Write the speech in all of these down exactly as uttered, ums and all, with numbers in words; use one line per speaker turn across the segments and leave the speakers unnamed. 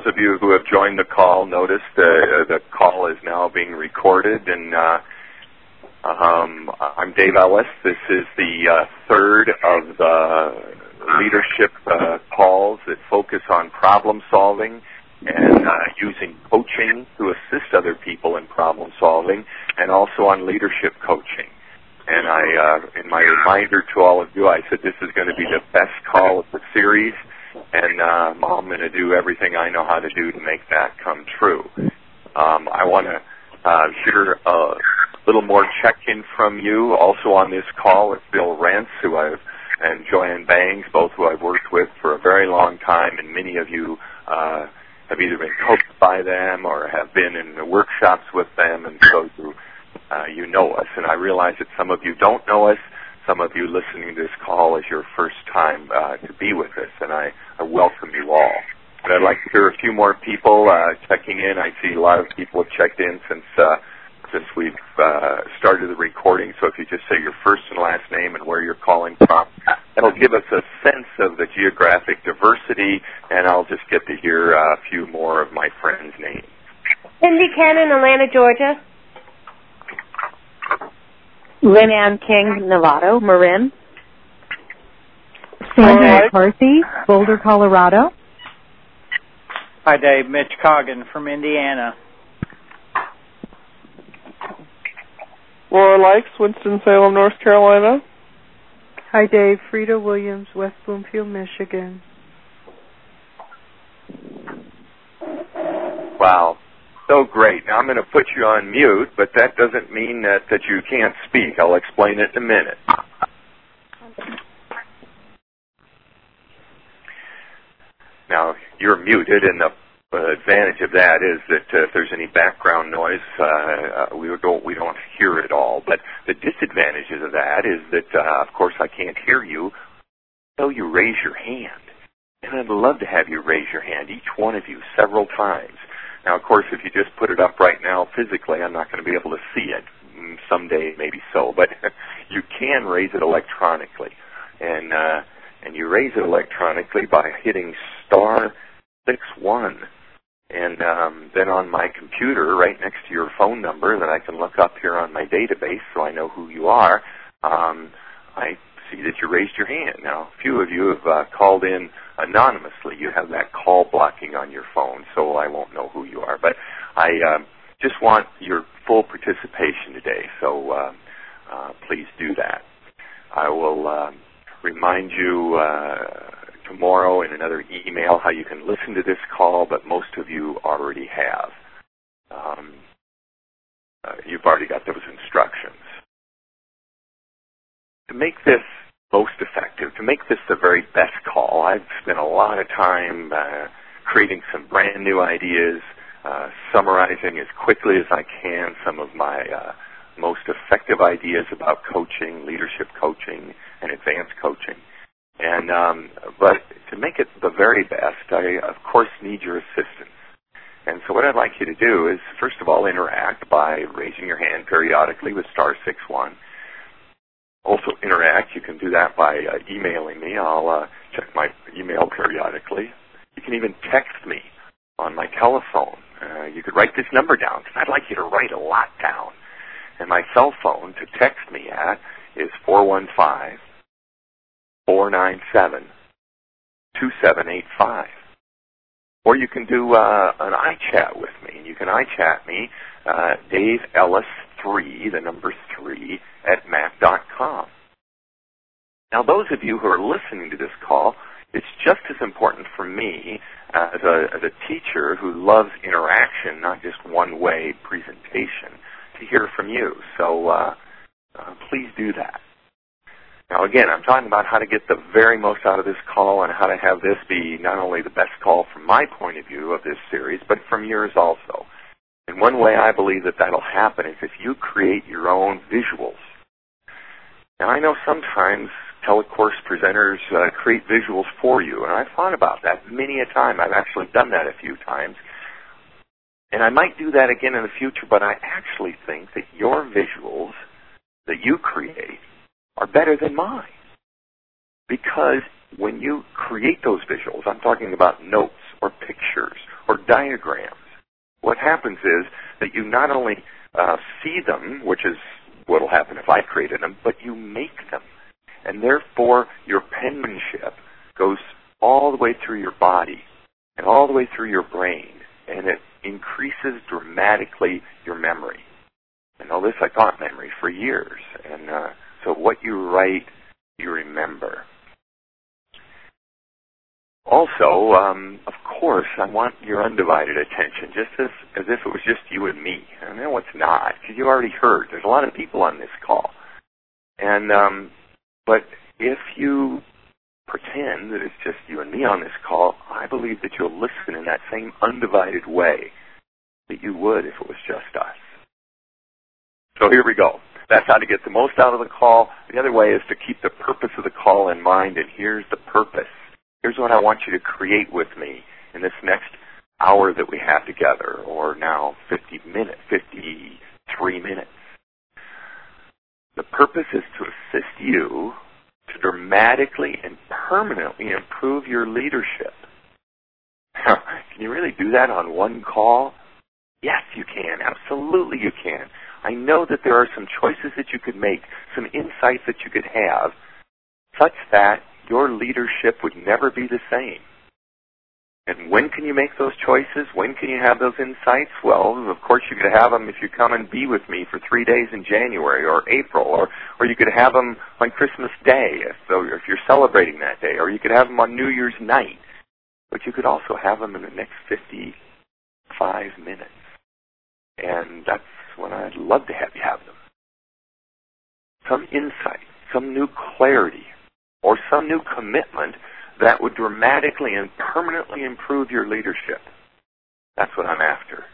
those of you who have joined the call, notice the, the call is now being recorded. And uh, um, I'm Dave Ellis. This is the uh, third of the leadership uh, calls that focus on problem solving and uh, using coaching to assist other people in problem solving, and also on leadership coaching. And I, uh, in my reminder to all of you, I said this is going to be the best call of the series. And um, I'm going to do everything I know how to do to make that come true. Um, I want to uh, hear a little more check-in from you. Also on this call is Bill Rentz, who I've, and Joanne Bangs, both who I've worked with for a very long time, and many of you uh, have either been coached by them or have been in the workshops with them, and so you, uh, you know us. And I realize that some of you don't know us. Some of you listening to this call is your first time uh, to be with us, and I, I welcome you all. But I'd like to hear a few more people uh, checking in. I see a lot of people have checked in since uh, since we've uh, started the recording. So if you just say your first and last name and where you're calling from, that'll give us a sense of the geographic diversity, and I'll just get to hear uh, a few more of my friends' names.
Cindy Cannon, Atlanta, Georgia.
Lynn Ann King, Novato, Marin.
Sandy McCarthy, Boulder, Colorado.
Hi, Dave. Mitch Coggin from Indiana.
Laura Likes, Winston-Salem, North Carolina.
Hi, Dave. Frida Williams, West Bloomfield, Michigan.
Wow. So great. Now I'm going to put you on mute, but that doesn't mean that, that you can't speak. I'll explain it in a minute. Now, you're muted, and the uh, advantage of that is that uh, if there's any background noise, uh, uh, we don't we don't hear it all. But the disadvantages of that is that, uh, of course, I can't hear you until you raise your hand. And I'd love to have you raise your hand, each one of you, several times. Now, of course, if you just put it up right now physically, I'm not going to be able to see it. Someday, maybe so. But you can raise it electronically. And uh, and you raise it electronically by hitting star six one. And um, then on my computer, right next to your phone number that I can look up here on my database so I know who you are, um, I see that you raised your hand. Now, a few of you have uh, called in anonymously. You have that call blocking on your phone, so I won't know who you are. But I uh, just want your full participation today, so uh, uh, please do that. I will uh, remind you uh, tomorrow in another email how you can listen to this call, but most of you already have. Um, uh, you've already got those instructions. To make this most effective, to make this the very best call, I've spent a lot of time uh, creating some brand new ideas, uh, summarizing as quickly as I can some of my uh, most effective ideas about coaching, leadership coaching, and advanced coaching. And um, but to make it the very best, I, of course, need your assistance. And so what I'd like you to do is, first of all, interact by raising your hand periodically with star six one. Also interact. You can do that by uh, emailing me. I'll uh, check my email periodically. You can even text me on my telephone. Uh, you could write this number down, because I'd like you to write a lot down. And my cell phone to text me at is four one five, four nine seven, two seven eight five. Or you can do uh, an iChat with me. And you can iChat me, uh, Dave Ellis three, the number three, at mac dot com. Now, those of you who are listening to this call, it's just as important for me uh, as, a, as a teacher who loves interaction, not just one-way presentation, to hear from you. So uh, uh, please do that. Now, again, I'm talking about how to get the very most out of this call and how to have this be not only the best call from my point of view of this series, but from yours also. And one way I believe that that'll happen is if you create your own visuals. Now, I know sometimes telecourse presenters uh, create visuals for you, and I've thought about that many a time. I've actually done that a few times. And I might do that again in the future, but I actually think that your visuals that you create are better than mine. Because when you create those visuals, I'm talking about notes or pictures or diagrams. What happens is that you not only uh, see them, which is what will happen if I created them, but you make them. And therefore, your penmanship goes all the way through your body and all the way through your brain, and it increases dramatically your memory. And all this, I taught memory for years. And uh, so what you write, you remember. Also, um, of course, I want your undivided attention, just as, as if it was just you and me. I know it's not, because you already heard. There's a lot of people on this call. And um, but if you pretend that it's just you and me on this call, I believe that you'll listen in that same undivided way that you would if it was just us. So here we go. That's how to get the most out of the call. The other way is to keep the purpose of the call in mind, and here's the purpose. Here's what I want you to create with me in this next hour that we have together, or now fifty minutes, fifty-three minutes. The purpose is to assist you to dramatically and permanently improve your leadership. Can you really do that on one call? Yes, you can. Absolutely you can. I know that there are some choices that you could make, some insights that you could have, such that your leadership would never be the same. And when can you make those choices? When can you have those insights? Well, of course you could have them if you come and be with me for three days in January or April, or, or you could have them on Christmas Day, if, so if you're celebrating that day, or you could have them on New Year's night. But you could also have them in the next fifty-five minutes. And that's when I'd love to have you have them. Some insight, some new clarity, or some new commitment that would dramatically and permanently improve your leadership. That's what I'm after.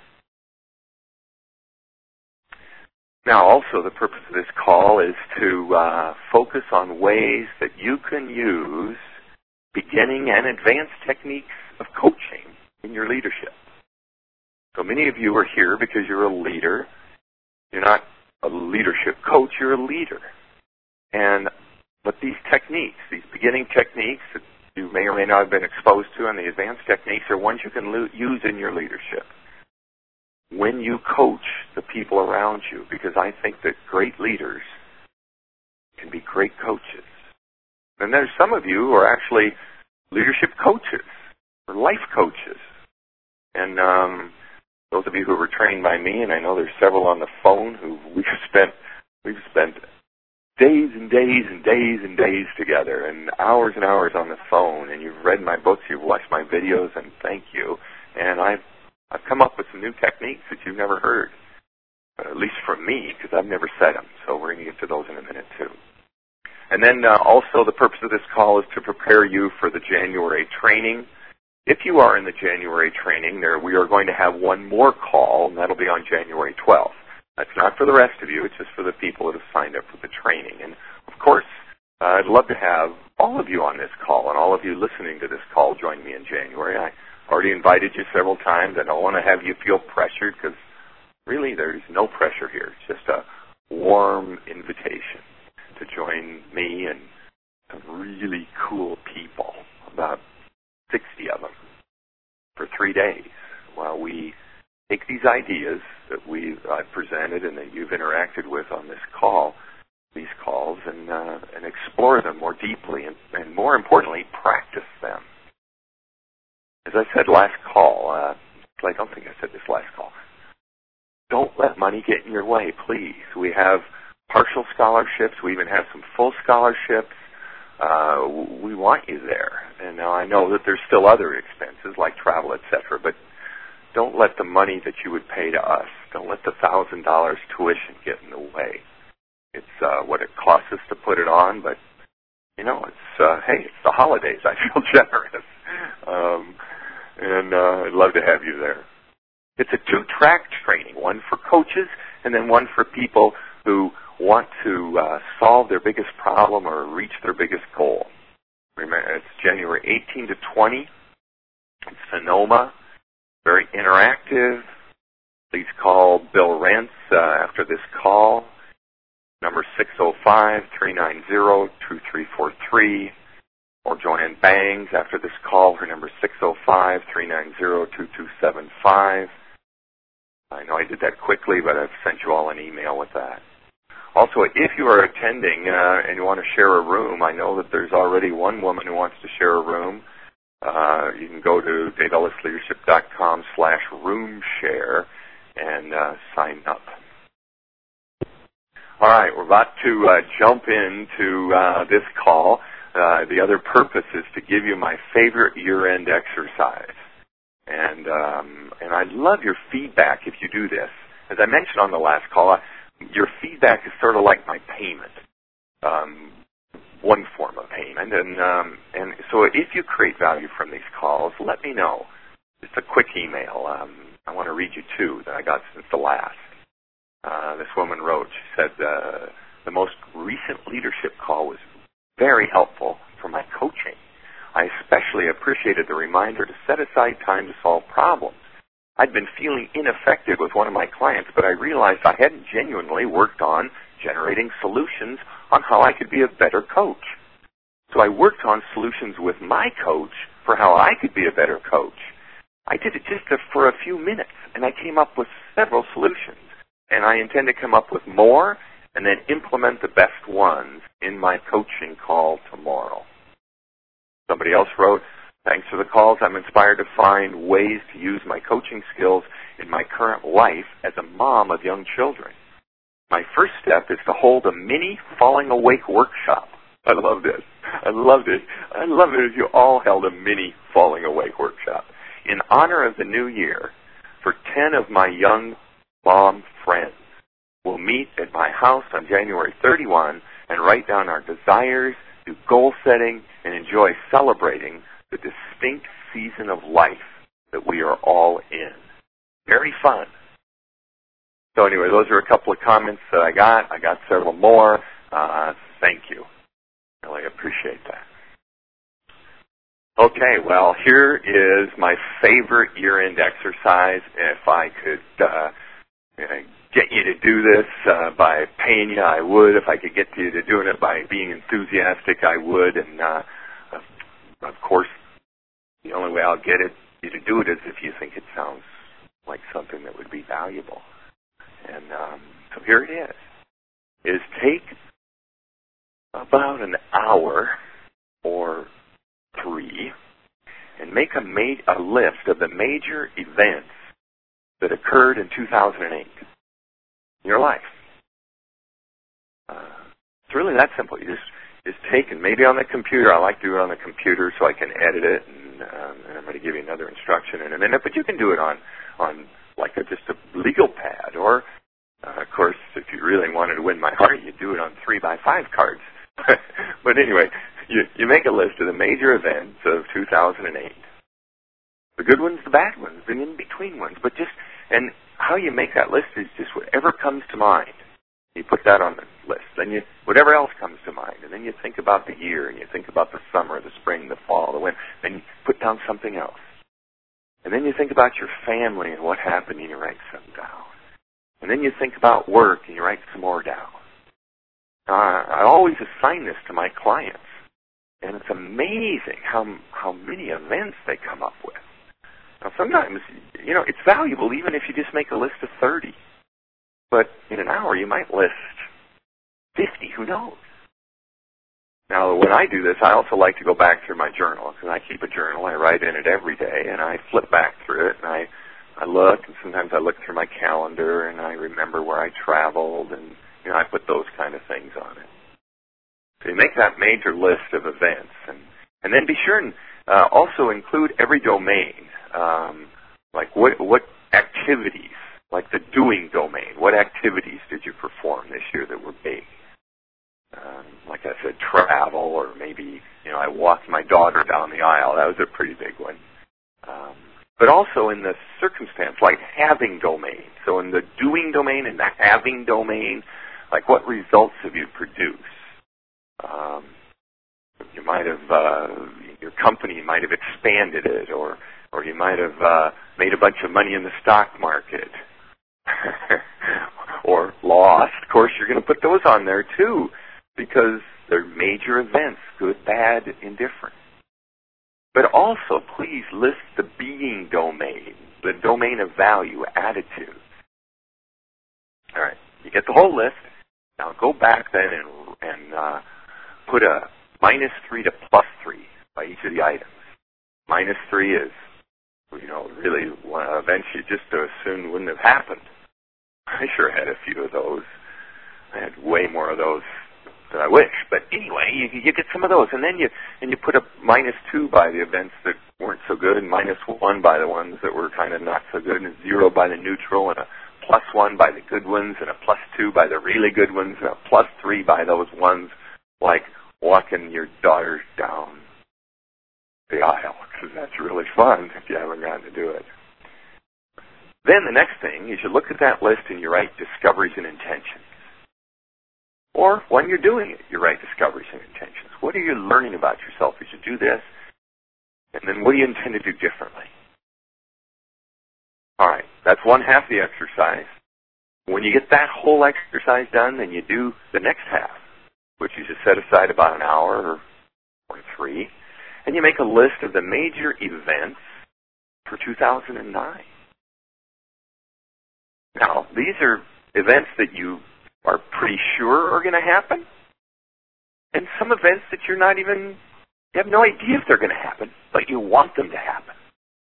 Now, also, the purpose of this call is to uh, focus on ways that you can use beginning and advanced techniques of coaching in your leadership. So many of you are here because you're a leader. You're not a leadership coach, you're a leader. And but these techniques, these beginning techniques that you may or may not have been exposed to, and the advanced techniques are ones you can lo- use in your leadership when you coach the people around you, because I think that great leaders can be great coaches. And there's some of you who are actually leadership coaches or life coaches. And um, those of you who were trained by me, and I know there's several on the phone who we've spent we've spent days and days and days and days together, and hours and hours on the phone, and you've read my books, you've watched my videos, and thank you. And I've I've come up with some new techniques that you've never heard, at least from me, because I've never said them. So we're going to get to those in a minute too. And then uh, also the purpose of this call is to prepare you for the January training. If you are in the January training, there we are going to have one more call, and that'll be on January twelfth. That's not for the rest of you. It's just for the people that have signed up for the training. And, of course, uh, I'd love to have all of you on this call and all of you listening to this call join me in January. I already invited you several times. I don't want to have you feel pressured, because really there's no pressure here. It's just a warm invitation to join me and some really cool people, about sixty of them, for three days while we take these ideas that we've uh, presented and that you've interacted with on this call, these calls, and uh, and explore them more deeply and, and more importantly, practice them. As I said last call, uh, I don't think I said this last call, don't let money get in your way, please. We have partial scholarships. We even have some full scholarships. Uh, we want you there. And now I know that there's still other expenses like travel, et cetera, but don't let the money that you would pay to us, don't let the one thousand dollars tuition get in the way. It's uh, what it costs us to put it on, but, you know, it's, uh, hey, it's the holidays. I feel generous. Um, and uh, I'd love to have you there. It's a two-track training, one for coaches and then one for people who want to uh, solve their biggest problem or reach their biggest goal. Remember, it's January eighteenth to twentieth. It's Sonoma. Very interactive. Please call Bill Rentz uh, after this call. Number six oh five, three nine zero, two three four three. or Joanne Bangs after this call. Her number is six oh five, three nine zero, two two seven five. I know I did that quickly, but I've sent you all an email with that. Also, if you are attending uh, and you want to share a room, I know that there's already one woman who wants to share a room. Uh, you can go to dave ellis leadership dot com slash room share and uh, sign up. All right, we're about to uh, jump into uh, this call. Uh, the other purpose is to give you my favorite year-end exercise. And um, and I'd love your feedback if you do this. As I mentioned on the last call, I, your feedback is sort of like my payment, um, one form of payment. And um, and so if you create value from these calls, let me know. Just a quick email. Um, I want to read you two that I got since the last. Uh, this woman wrote, she said, uh, the most recent leadership call was very helpful for my coaching. I especially appreciated the reminder to set aside time to solve problems. I'd been feeling ineffective with one of my clients, but I realized I hadn't genuinely worked on generating solutions on how I could be a better coach. So I worked on solutions with my coach for how I could be a better coach. I did it just for a few minutes, and I came up with several solutions. And I intend to come up with more and then implement the best ones in my coaching call tomorrow. Somebody else wrote, thanks for the calls. I'm inspired to find ways to use my coaching skills in my current life as a mom of young children. My first step is to hold a mini Falling Awake workshop. I love this. I loved it. I love it if you all held a mini Falling Awake workshop. In honor of the new year, for ten of my young mom friends, we'll meet at my house on January thirty-first and write down our desires, do goal setting, and enjoy celebrating the distinct season of life that we are all in. Very fun. So anyway, those are a couple of comments that I got. I got several more. Uh, thank you. Really appreciate that. Okay, well, here is my favorite year-end exercise. If I could uh, get you to do this uh, by paying you, I would. If I could get you to doing it by being enthusiastic, I would. And, uh, of course, the only way I'll get it, you to do it is if you think it sounds like something that would be valuable. And um, so here it is, is take about an hour or three and make a, ma- a list of the major events that occurred in two thousand eight in your life. Uh, it's really that simple. You just, just take, and maybe on the computer, I like to do it on the computer so I can edit it, and, um, and I'm going to give you another instruction in a minute, but you can do it on, on like a, just a legal pad, or, uh, of course, if you really wanted to win my heart, you do it on three by five cards. But anyway, you, you make a list of the major events of two thousand eight. The good ones, the bad ones, the in-between ones. But just, and how you make that list is just whatever comes to mind. You put that on the list. Then you, whatever else comes to mind. And then you think about the year, and you think about the summer, the spring, the fall, the winter. Then you put down something else. And then you think about your family and what happened, and you write some down. And then you think about work, and you write some more down. Uh, I always assign this to my clients, and it's amazing how how many events they come up with. Now, sometimes, you know, it's valuable even if you just make a list of thirty. But in an hour, you might list fifty. Who knows? Now, when I do this, I also like to go back through my journal, because I keep a journal. I write in it every day, and I flip back through it, and I, I look, and sometimes I look through my calendar, and I remember where I traveled, and you know, I put those kind of things on it. So you make that major list of events, and, and then be sure and uh, also include every domain. Um, like what what activities, like the doing domain, what activities did you perform this year that were big? Um, like I said, travel, or maybe, you know, I walked my daughter down the aisle. That was a pretty big one. Um, but also in the circumstance, like having domain. So in the doing domain and the having domain, like what results have you produced? Um, you might have, uh, your company might have expanded it, or or you might have uh, made a bunch of money in the stock market, or lost. Of course, you're going to put those on there too, because their major events, good, bad, indifferent. But also, please list the being domain, the domain of value, attitude. All right, you get the whole list. Now go back then and, and uh, put a minus three to plus three by each of the items. Minus three is, you know, really one event you just as soon wouldn't have happened. I sure had a few of those. I had way more of those than I wish. But anyway, you, you get some of those, and then you and you put a minus two by the events that weren't so good, and minus one by the ones that were kind of not so good, and zero by the neutral, and a plus one by the good ones, and a plus two by the really good ones, and a plus three by those ones like walking your daughter down the aisle, because that's really fun if you haven't gotten to do it. Then the next thing is you look at that list and you write discoveries and intentions. Or when you're doing it, you write discoveries and intentions. What are you learning about yourself as you do this? And then what do you intend to do differently? All right, that's one half of the exercise. When you get that whole exercise done, then you do the next half, which is you set aside about an hour or, or three, and you make a list of the major events for two thousand nine. Now, these are events that you are pretty sure are going to happen, and some events that you're not even, you have no idea if they're going to happen, but you want them to happen.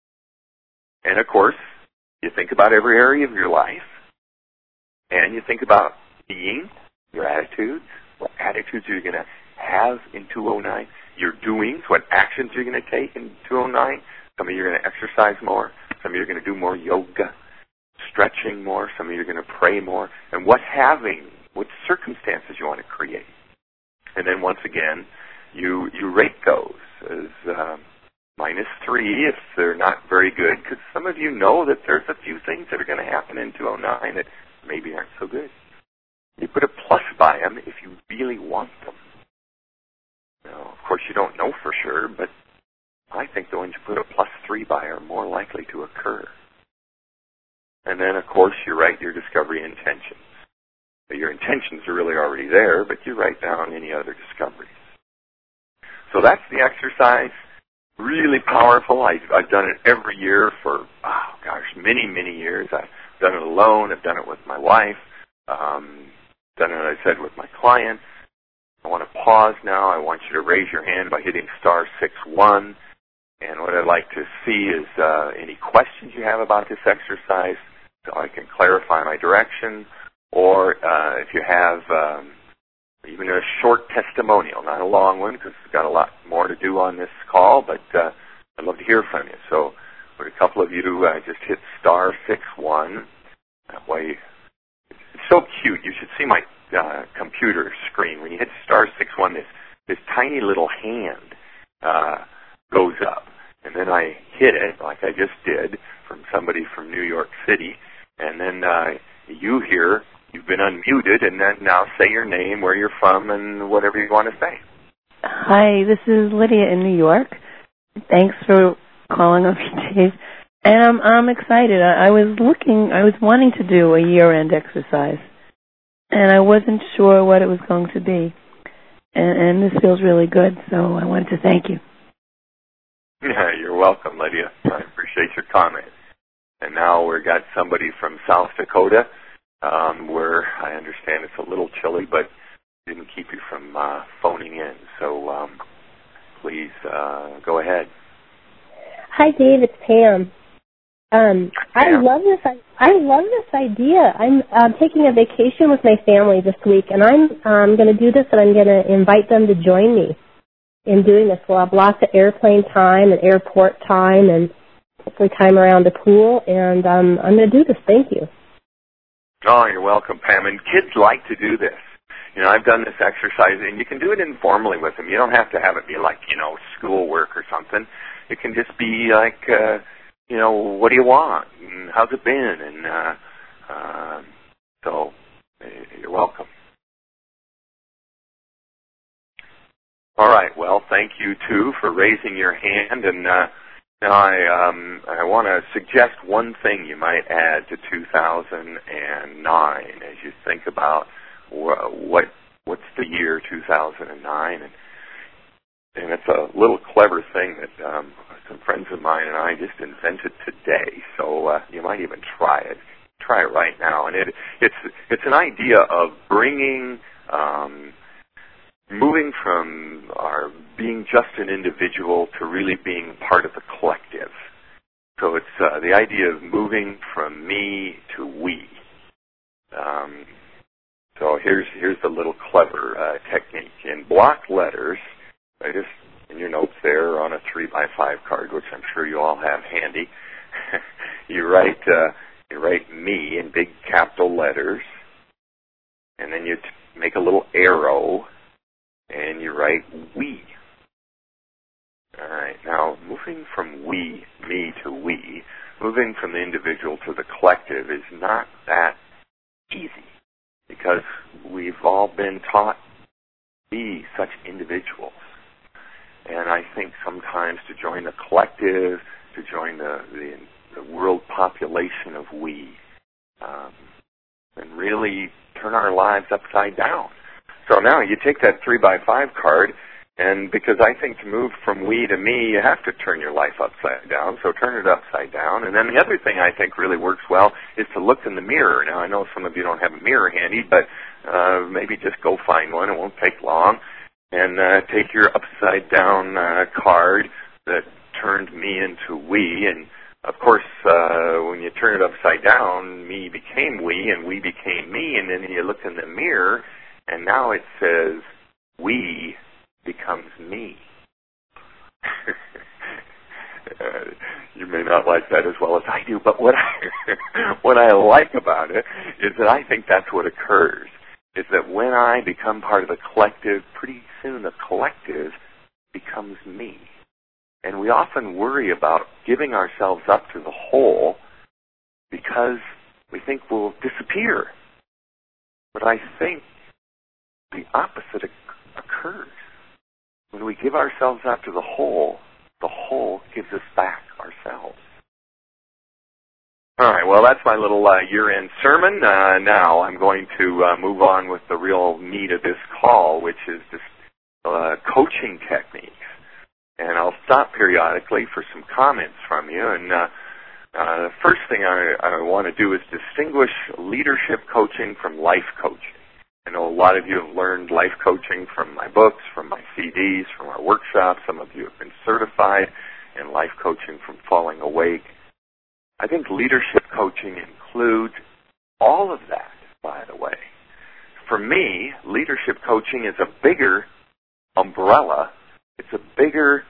And of course, you think about every area of your life, and you think about being, your attitudes, what attitudes are you going to have in two thousand nine, your doings, what actions you're going to take in two thousand nine. Some of you are going to exercise more, some of you are going to do more yoga, stretching more, some of you are going to pray more, and what having, what circumstances you want to create. And then once again, you you rate those as uh, minus three if they're not very good, because some of you know that there's a few things that are going to happen in two thousand nine that maybe aren't so good. You put a plus by them if you really want them. Now, of course, you don't know for sure, but I think the ones you put a plus three by are more likely to occur. And then, of course, you write your discovery intentions. Your intentions are really already there, but you write down any other discoveries. So that's the exercise. Really powerful. I, I've done it every year for, oh gosh, many, many years. I've done it alone. I've done it with my wife. Um, done it, as I said, with my clients. I want to pause now. I want you to raise your hand by hitting star six one. And what I'd like to see is uh, any questions you have about this exercise so I can clarify my direction. Or uh, if you have um, even a short testimonial, not a long one, because we've got a lot more to do on this call, but uh, I'd love to hear from you. So for a couple of you, uh, just hit star six one. That way, it's so cute. You should see my uh, computer screen. When you hit star six one, this, this tiny little hand uh, goes up. And then I hit it, like I just did, from somebody from New York City. And then uh, you hear, you've been unmuted, and then now say your name, where you're from, and whatever you want to say.
Hi, this is Lydia in New York. Thanks for calling up, Dave. And I'm, I'm excited. I, I was looking, I was wanting to do a year-end exercise, and I wasn't sure what it was going to be. And, and this feels really good, so I wanted to thank you.
Yeah, you're welcome, Lydia. I appreciate your comment. And now we've got somebody from South Dakota, um, where I understand it's a little chilly, but didn't keep you from uh, phoning in. So um, please uh, go ahead.
Hi, Dave. It's Pam. Um, I
Pam.
love this. I love this idea. I'm uh, taking a vacation with my family this week, and I'm um, going to do this, and I'm going to invite them to join me in doing this. We'll have lots of airplane time and airport time and hopefully time around the pool, and um, I'm going to do this. Thank you.
Oh, you're welcome, Pam. And kids like to do this. You know, I've done this exercise, and you can do it informally with them. You don't have to have it be like, you know, schoolwork or something. It can just be like, uh, you know, what do you want? And how's it been? And uh, uh, so you're welcome. All right. Well, thank you, too, for raising your hand. And uh, now I, um, I want to suggest one thing you might add to two thousand nine as you think about wh- what what's the year two thousand nine? And, and it's a little clever thing that um, some friends of mine and I just invented today. So uh, you might even try it. Try it right now. And it, it's it's an idea of bringing, um, moving from our being just an individual to really being part of the collective. So it's uh, the idea of moving from me to we. Um, so here's here's the little clever uh, technique. In block letters, I just in your notes there on a three by five card, which I'm sure you all have handy, you write uh, you write me in big capital letters, and then you t- make a little arrow, and you write we. All right, now moving from we, me to we, moving from the individual to the collective is not that easy because we've all been taught to be such individuals. And I think sometimes to join the collective, to join the, the, the world population of we, um, and really turn our lives upside down. So now you take that three by five card, and because I think to move from we to me, you have to turn your life upside down, so turn it upside down. And then the other thing I think really works well is to look in the mirror. Now, I know some of you don't have a mirror handy, but uh, maybe just go find one. It won't take long. And uh, take your upside down uh, card that turned me into we. And, of course, uh, when you turn it upside down, me became we, and we became me. And then you look in the mirror, and now it says we becomes me. uh, you may not like that as well as I do, but what I, what I like about it is that I think that's what occurs, is that when I become part of the collective, pretty soon the collective becomes me. And we often worry about giving ourselves up to the whole because we think we'll disappear. But I think the opposite occurs. When we give ourselves up to the whole, the whole gives us back ourselves. All right, well, that's my little uh, year-end sermon. Uh, now I'm going to uh, move on with the real meat of this call, which is this uh, coaching techniques. And I'll stop periodically for some comments from you. And uh, uh, the first thing I, I want to do is distinguish leadership coaching from life coaching. I know a lot of you have learned life coaching from my books, from my C Ds, from our workshops. Some of you have been certified in life coaching from Falling Awake. I think leadership coaching includes all of that, by the way. For me, leadership coaching is a bigger umbrella. It's a bigger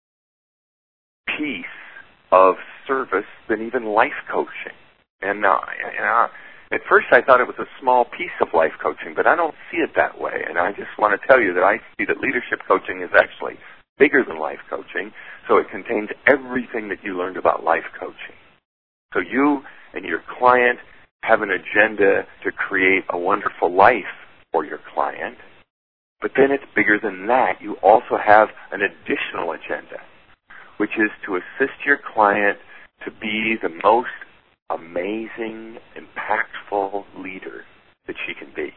piece of service than even life coaching. And uh, you know, at first I thought it was a small piece of life coaching, but I don't see it that way. And I just want to tell you that I see that leadership coaching is actually bigger than life coaching, so it contains everything that you learned about life coaching. So you and your client have an agenda to create a wonderful life for your client, but then it's bigger than that. You also have an additional agenda, which is to assist your client to be the most amazing, impactful leader that she can be.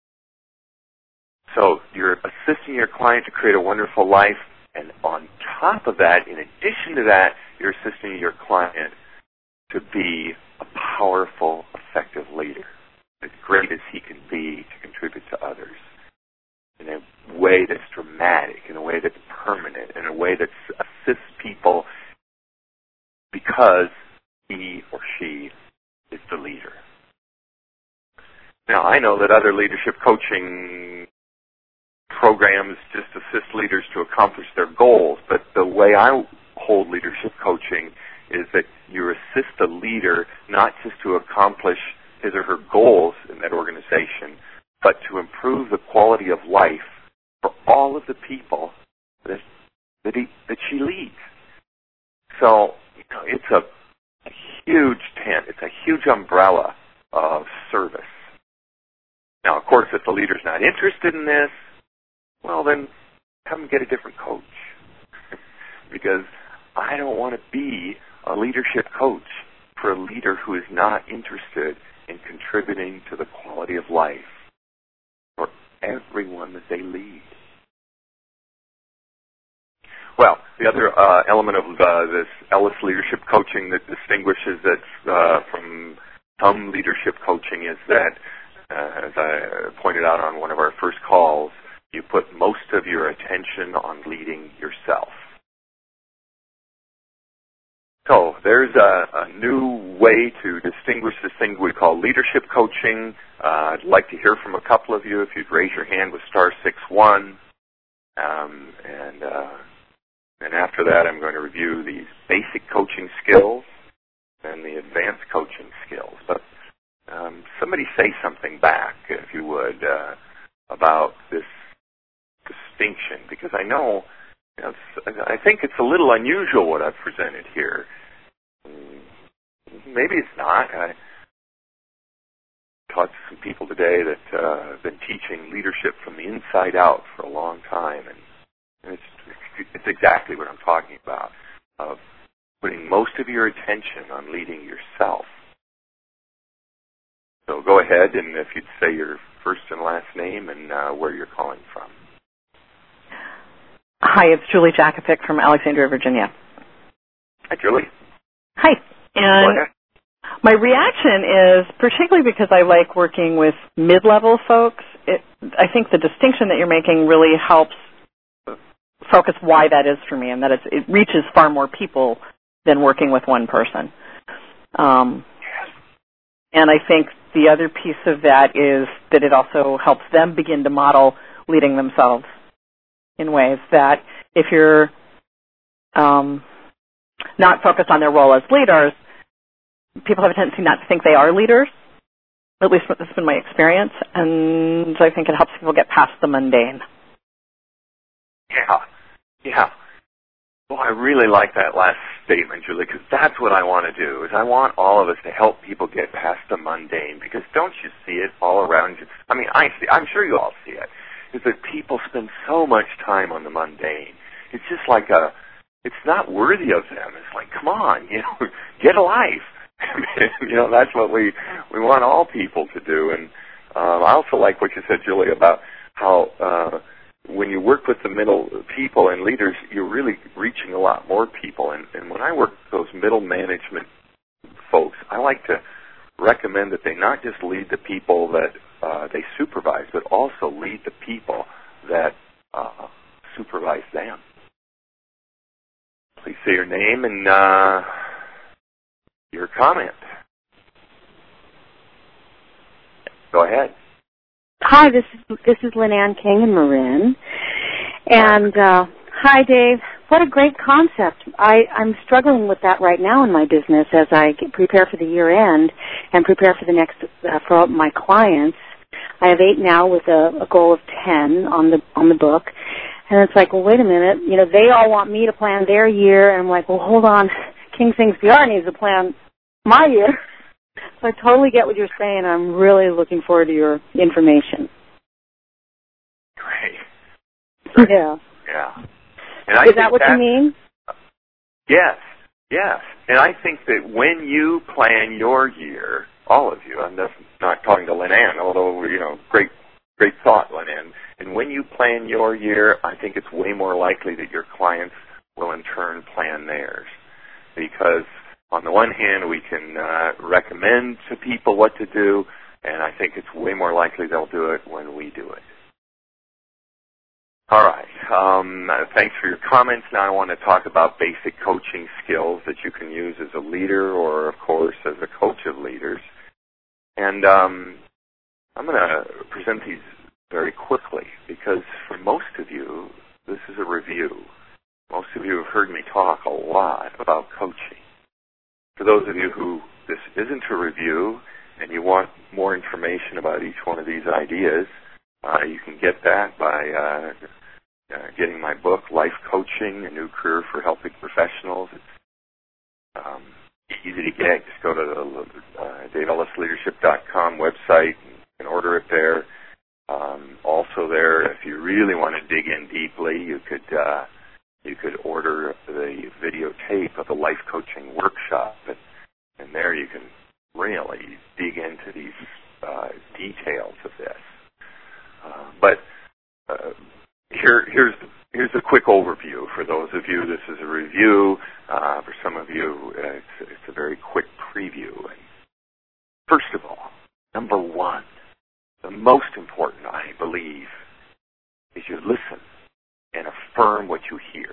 So you're assisting your client to create a wonderful life, and on top of that, in addition to that, you're assisting your client to be a powerful, effective leader, as great as he can be to contribute to others in a way that's dramatic, in a way that's permanent, in a way that assists people because he or she is the leader. Now, I know that other leadership coaching programs just assist leaders to accomplish their goals, but the way I hold leadership coaching is that you assist the leader not just to accomplish his or her goals in that organization, but to improve the quality of life for all of the people that that, he, that she leads. So, you know, it's a, a huge tent. It's a huge umbrella of service. Now, of course, if the leader's not interested in this, well, then come get a different coach. Because I don't want to be a leadership coach for a leader who is not interested in contributing to the quality of life for everyone that they lead. Well, the other uh, element of uh, this Ellis leadership coaching that distinguishes it uh, from some leadership coaching is that, uh, as I pointed out on one of our first calls, you put most of your attention on leading yourself. So there's a, a new way to distinguish this thing we call leadership coaching. Uh, I'd like to hear from a couple of you. If you'd raise your hand with star six one. Um, and, uh, and after that, I'm going to review these basic coaching skills and the advanced coaching skills. But um, somebody say something back, if you would, uh, about this distinction, because I know, you know it's, I think it's a little unusual what I've presented here. Maybe it's not. I taught some people today that uh, have been teaching leadership from the inside out for a long time, and, and it's it's exactly what I'm talking about, of putting most of your attention on leading yourself. So go ahead, and if you'd say your first and last name and uh, where you're calling from.
Hi, it's Julie Jakovic from Alexandria, Virginia.
Hi, Julie.
Hi. And my reaction is, particularly because I like working with mid-level folks, it, I think the distinction that you're making really helps focus why that is for me, and that it's, it reaches far more people than working with one person. Um, and I think the other piece of that is that it also helps them begin to model leading themselves in ways that if you're um, not focused on their role as leaders, people have a tendency not to think they are leaders. At least this has been my experience, and I think it helps people get past the mundane.
Yeah, yeah. Well, I really like that last statement, Julie, because that's what I want to do, is I want all of us to help people get past the mundane, because don't you see it all around you? I mean, I see, I'm sure you all see it, is that people spend so much time on the mundane. It's just like a, it's not worthy of them. It's like, come on, you know, get a life. You know, that's what we we want all people to do. And um, I also like what you said, Julie, about how uh, when you work with the middle people and leaders, you're really reaching a lot more people. And, and when I work with those middle management folks, I like to recommend that they not just lead the people that uh, they supervise, but also lead the people that uh, supervise them. Please say your name and uh, your comment. Go ahead.
Hi, this is this is Lynn Ann King in Marin. And uh, hi, Dave. What a great concept. I, I'm struggling with that right now in my business as I get, prepare for the year end and prepare for the next uh, for my clients. I have eight now with a, a goal of ten on the on the book. And it's like, well, wait a minute. You know, they all want me to plan their year, and I'm like, well, hold on. King Things P R needs to plan my year. So I totally get what you're saying. I'm really looking forward to your information.
Great.
Yeah.
Yeah. And I
Is that what you mean?
Yes. Yes. And I think that when you plan your year, all of you, I'm not talking to Lynn Ann, although, you know, great, great thought, Lynn Ann. And when you plan your year, I think it's way more likely that your clients will in turn plan theirs. Because on the one hand, we can uh, recommend to people what to do, and I think it's way more likely they'll do it when we do it. All right. Um, thanks for your comments. Now I want to talk about basic coaching skills that you can use as a leader or, of course, as a coach of leaders. And um, I'm going to present these very quickly because for most of you, this is a review. Most of you have heard me talk a lot about coaching. For those of you who this isn't a review and you want more information about each one of these ideas, uh, you can get that by uh, uh, getting my book, Life Coaching, A New Career for Helping Professionals. It's um, easy to get. Just go to the uh, dave ellis leadership dot com website and order it there. Um, also there, if you really want to dig in deeply, you could uh, you could order the videotape of the life coaching workshop, and, and there you can really dig into these uh, details of this. Uh, but review. Uh, for some of you, uh, it's, it's a very quick preview. And first of all, number one, the most important, I believe, is you listen and affirm what you hear.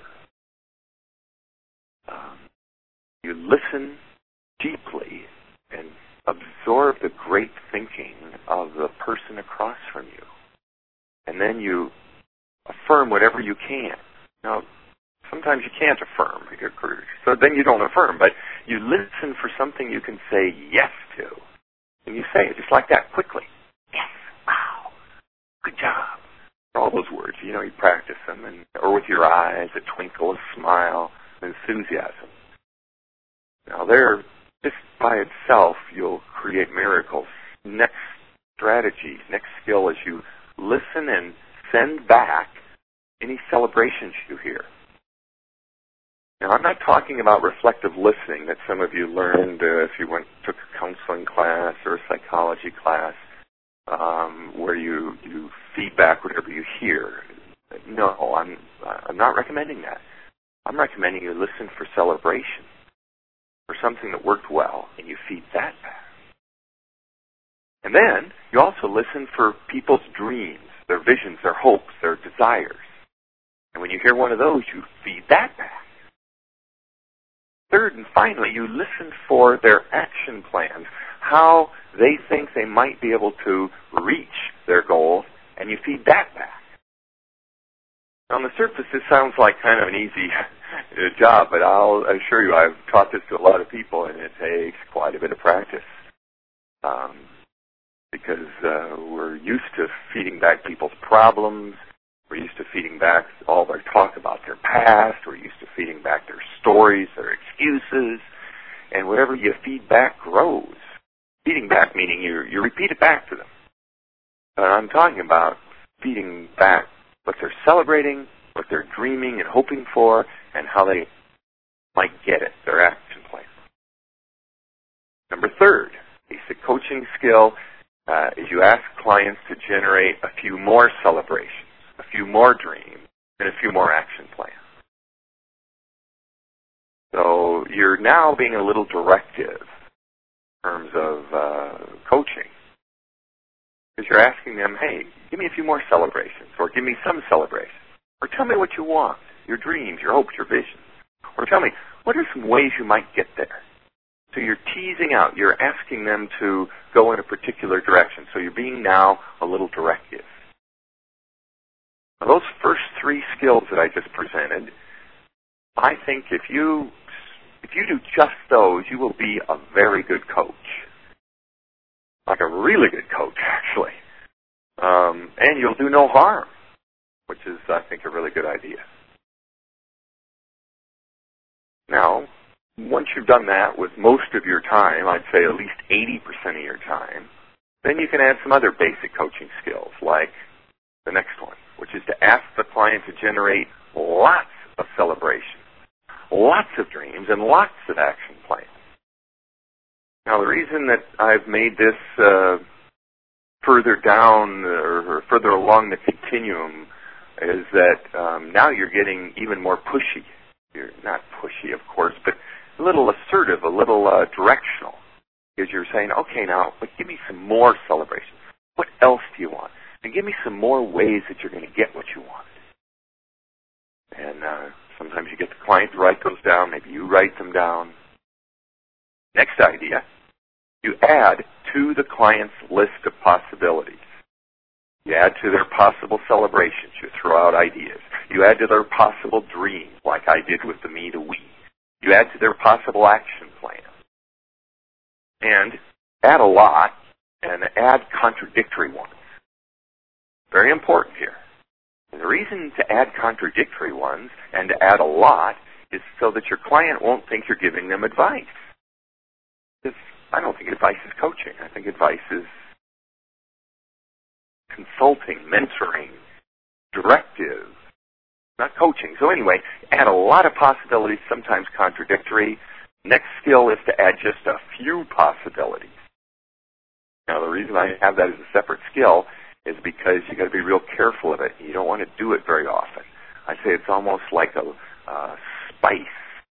Um, you listen deeply and absorb the great thinking of the person across from you. And then you affirm whatever you can. Now, sometimes you can't affirm, so then you don't affirm, but you listen for something you can say yes to. And you say it just like that, quickly. Yes, wow, good job. All those words, you know, you practice them, and or with your eyes, a twinkle, a smile, enthusiasm. Now there, just by itself, you'll create miracles. Next strategy, next skill is you listen and send back any celebrations you hear. Now, I'm not talking about reflective listening that some of you learned uh, if you went took a counseling class or a psychology class, um, where you, you feedback whatever you hear. No, I'm I'm not recommending that. I'm recommending you listen for celebration, for something that worked well, and you feed that back. And then you also listen for people's dreams, their visions, their hopes, their desires. And when you hear one of those, you feed that back. Third and finally, you listen for their action plans, how they think they might be able to reach their goals, and you feed that back. On the surface, this sounds like kind of an easy job, but I'll assure you I've taught this to a lot of people, and it takes quite a bit of practice. Um, because uh, we're used to feeding back people's problems. We're used to feeding back all their talk about their past. We're used to feeding back their stories, their excuses. And whatever you feed back grows. Feeding back meaning you, you repeat it back to them. But I'm talking about feeding back what they're celebrating, what they're dreaming and hoping for, and how they might get it, their action plan. Number third, basic coaching skill, uh, is you ask clients to generate a few more celebrations, a few more dreams, and a few more action plans. So you're now being a little directive in terms of uh, coaching. Because you're asking them, hey, give me a few more celebrations, or give me some celebrations, or tell me what you want, your dreams, your hopes, your visions, or tell me, what are some ways you might get there? So you're teasing out, you're asking them to go in a particular direction. So you're being now a little directive. Now, those first three skills that I just presented, I think if you if you do just those, you will be a very good coach. Like a really good coach, actually. Um, and you'll do no harm, which is, I think, a really good idea. Now, once you've done that with most of your time, I'd say at least eighty percent of your time, then you can add some other basic coaching skills, like the next one, which is to ask the client to generate lots of celebrations, lots of dreams, and lots of action plans. Now, the reason that I've made this uh, further down or further along the continuum is that um, now you're getting even more pushy. You're not pushy, of course, but a little assertive, a little uh, directional. Because you're saying, okay, now, but give me some more celebrations. What else do you want? And give me some more ways that you're going to get what you want. And uh, sometimes you get the client to write those down. Maybe you write them down. Next idea, you add to the client's list of possibilities. You add to their possible celebrations. You throw out ideas. You add to their possible dreams, like I did with the me to we. You add to their possible action plan. And add a lot, and add contradictory ones. Very important here. And the reason to add contradictory ones and to add a lot is so that your client won't think you're giving them advice. Because I don't think advice is coaching. I think advice is consulting, mentoring, directive, not coaching. So anyway, add a lot of possibilities, sometimes contradictory. Next skill is to add just a few possibilities. Now, the reason I have that as a separate skill is because you got to be real careful of it. You don't want to do it very often. I say it's almost like a uh, spice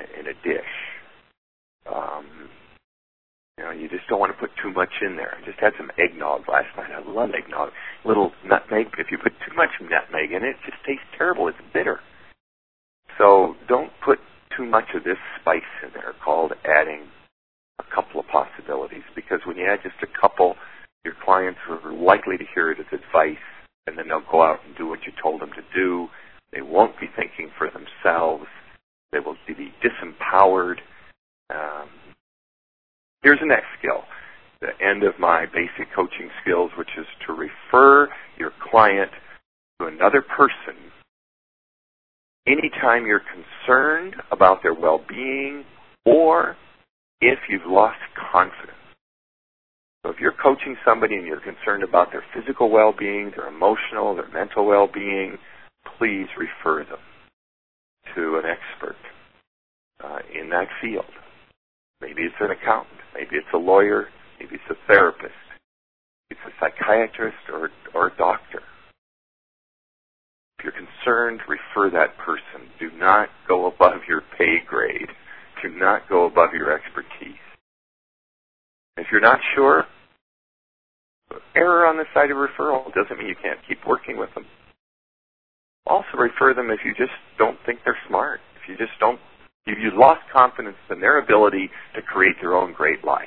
in a dish. Um, you know, you just don't want to put too much in there. I just had some eggnog last night. I love eggnog. Little nutmeg. If you put too much nutmeg in it, it just tastes terrible. It's bitter. So don't put too much of this spice in there called adding a couple of possibilities, because when you add just a couple, your clients are likely to hear it as advice, and then they'll go out and do what you told them to do. They won't be thinking for themselves. They will be disempowered. Um, here's the next skill, the end of my basic coaching skills, which is to refer your client to another person anytime you're concerned about their well-being or if you've lost confidence. So if you're coaching somebody and you're concerned about their physical well-being, their emotional, their mental well-being, please refer them to an expert uh, in that field. Maybe it's an accountant, maybe it's a lawyer, maybe it's a therapist, it's a psychiatrist or, or a doctor. If you're concerned, refer that person. Do not go above your pay grade. Do not go above your expertise. If you're not sure, error on the side of referral doesn't mean you can't keep working with them. Also refer them if you just don't think they're smart. If you just don't, if you've lost confidence in their ability to create their own great life.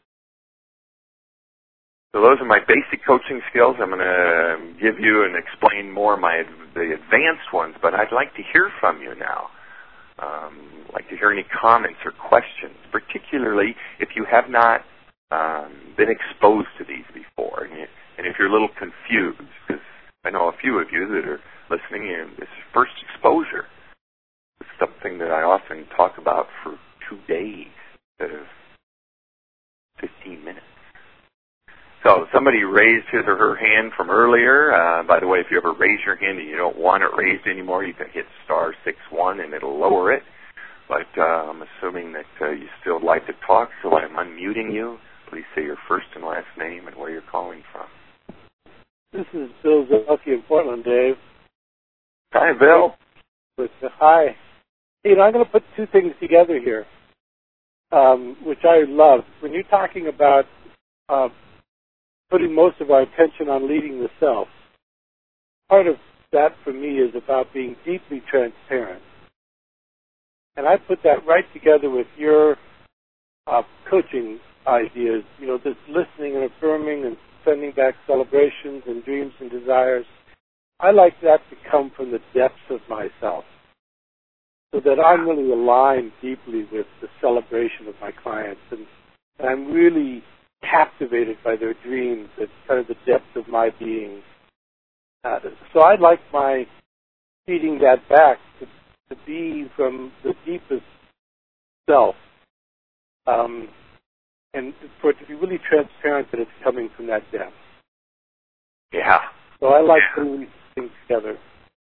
So those are my basic coaching skills. I'm going to give you and explain more my the advanced ones, but I'd like to hear from you now. Um, I'd like to hear any comments or questions, particularly if you have not um, been exposed to these before, and, you, and if you're a little confused, because I know a few of you that are listening in, this is first exposure. It's something that I often talk about for two days instead of fifteen minutes. So somebody raised his or her hand from earlier. Uh, by the way, if you ever raise your hand and you don't want it raised anymore, you can hit star six one and it'll lower it. But uh, I'm assuming that uh, you still like to talk, so I'm unmuting you. Please say your first and last name and where you're calling from.
This is Bill Zelke in Portland, Dave.
Hi, Bill.
With the, hi. You know, I'm going to put two things together here, um, which I love. When you're talking about uh, putting most of our attention on leading the self, part of that for me is about being deeply transparent. And I put that right together with your uh, coaching ideas, you know, this listening and affirming and sending back celebrations and dreams and desires. I like that to come from the depths of myself, so that I'm really aligned deeply with the celebration of my clients, and, and I'm really captivated by their dreams at kind of the depth of my being. Uh, so I'd like my feeding that back to, to be from the deepest self, um, and for it to be really transparent that it's coming from that depth.
Yeah.
So I like putting these things together.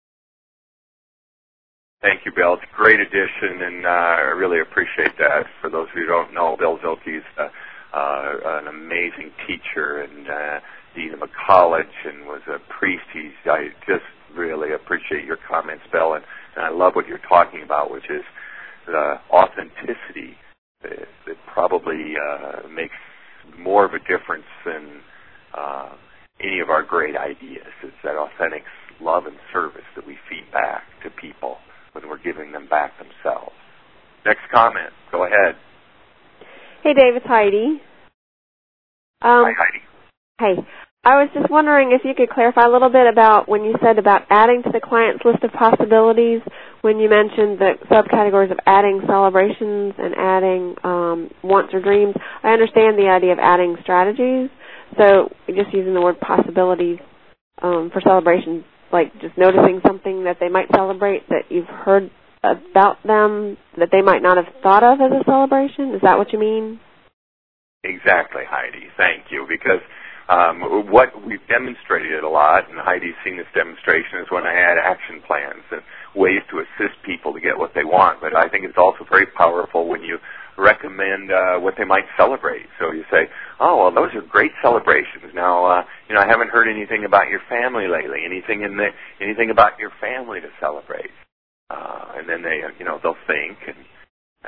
Thank you, Bill. It's a great addition, and uh, I really appreciate that. For those of you who don't know, Bill Zelke is uh, uh, an amazing teacher and uh, dean of a college and was a priest. He's, I just really appreciate your comments, Bill, and, and I love what you're talking about, which is the authenticity that, that probably uh, makes more of a difference than uh, any of our great ideas. It's that authentic love and service that we feed back to people when we're giving them back themselves. Next comment. Go ahead.
Hey, Dave, it's Heidi. Um,
Hi, Heidi.
Hey. I was just wondering if you could clarify a little bit about when you said about adding to the client's list of possibilities, when you mentioned the subcategories of adding celebrations and adding um, wants or dreams. I understand the idea of adding strategies, so just using the word possibilities um, for celebrations, like just noticing something that they might celebrate that you've heard about them that they might not have thought of as a celebration. Is that what you mean?
Exactly, Heidi. Thank you. Because um, what we've demonstrated a lot, and Heidi's seen this demonstration, is when I add action plans and ways to assist people to get what they want. But I think it's also very powerful when you recommend uh, what they might celebrate. So you say, oh, well, those are great celebrations. Now, uh, you know, I haven't heard anything about your family lately, anything in the, anything about your family to celebrate. Uh, and then they, you know, they'll think, and,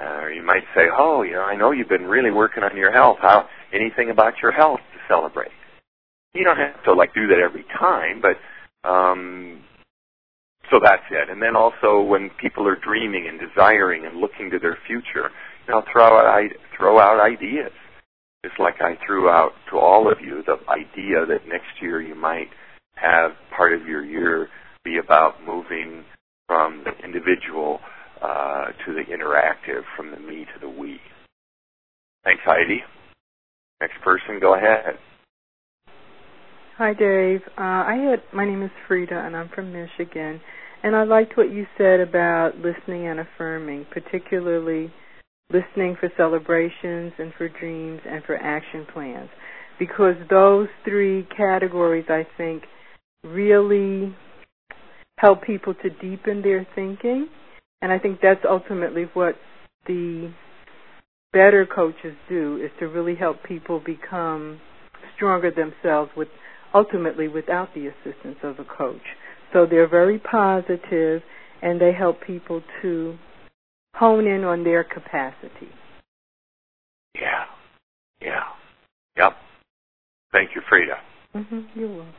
might say, oh, you know, I know you've been really working on your health. How, anything about your health to celebrate? You don't have to, like, do that every time, but, um, so that's it. And then also when people are dreaming and desiring and looking to their future, you know, throw out, throw out ideas. Just like I threw out to all of you the idea that next year you might have part of your year be about moving from the individual uh, to the interactive, from the me to the we. Thanks, Heidi. Next person, go ahead.
Hi, Dave. Uh, I had my name is Frida, and I'm from Michigan. And I liked what you said about listening and affirming, particularly listening for celebrations and for dreams and for action plans, because those three categories, I think, really help people to deepen their thinking. And I think that's ultimately what the better coaches do, is to really help people become stronger themselves, with ultimately without the assistance of a coach. So they're very positive, and they help people to hone in on their capacity.
Yeah. Yeah. Yep. Thank you, Frida.
Mm-hmm. You're welcome.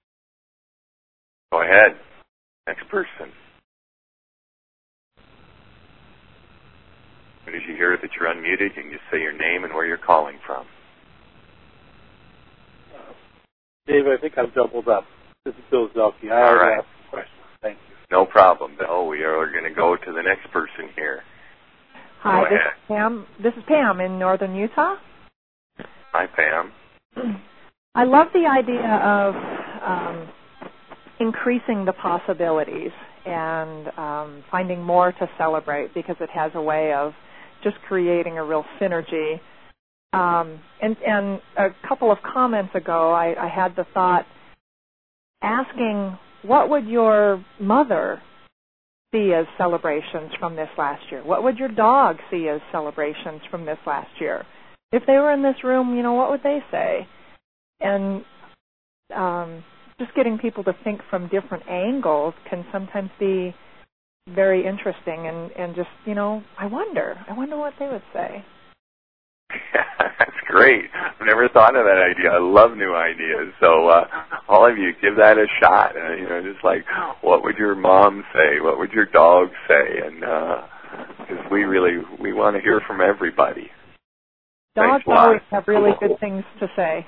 Go ahead. Next person. As soon as you hear that you're unmuted, you can just say your name and where you're calling from.
Uh, Dave, I think I've doubled up. This is Bill Zelke. I
All
already
right.
asked a question. Thank you.
No problem, Bill. We are going to go to the next person here.
Hi,
Go
this
ahead.
is Pam. This is Pam in northern Utah.
Hi, Pam.
I love the idea of um, increasing the possibilities and um, finding more to celebrate, because it has a way of just creating a real synergy. Um, and, and a couple of comments ago, I, I had the thought asking, what would your mother see as celebrations from this last year? What would your dog see as celebrations from this last year? If they were in this room, you know, what would they say? And um, just getting people to think from different angles can sometimes be very interesting, and, and just, you know, I wonder. I wonder what they would say.
That's great. I've never thought of that idea. I love new ideas. So uh, all of you, give that a shot. Uh, you know, just like, what would your mom say? What would your dog say? And because uh, we really we want to hear from everybody.
Dogs always have really good things to say.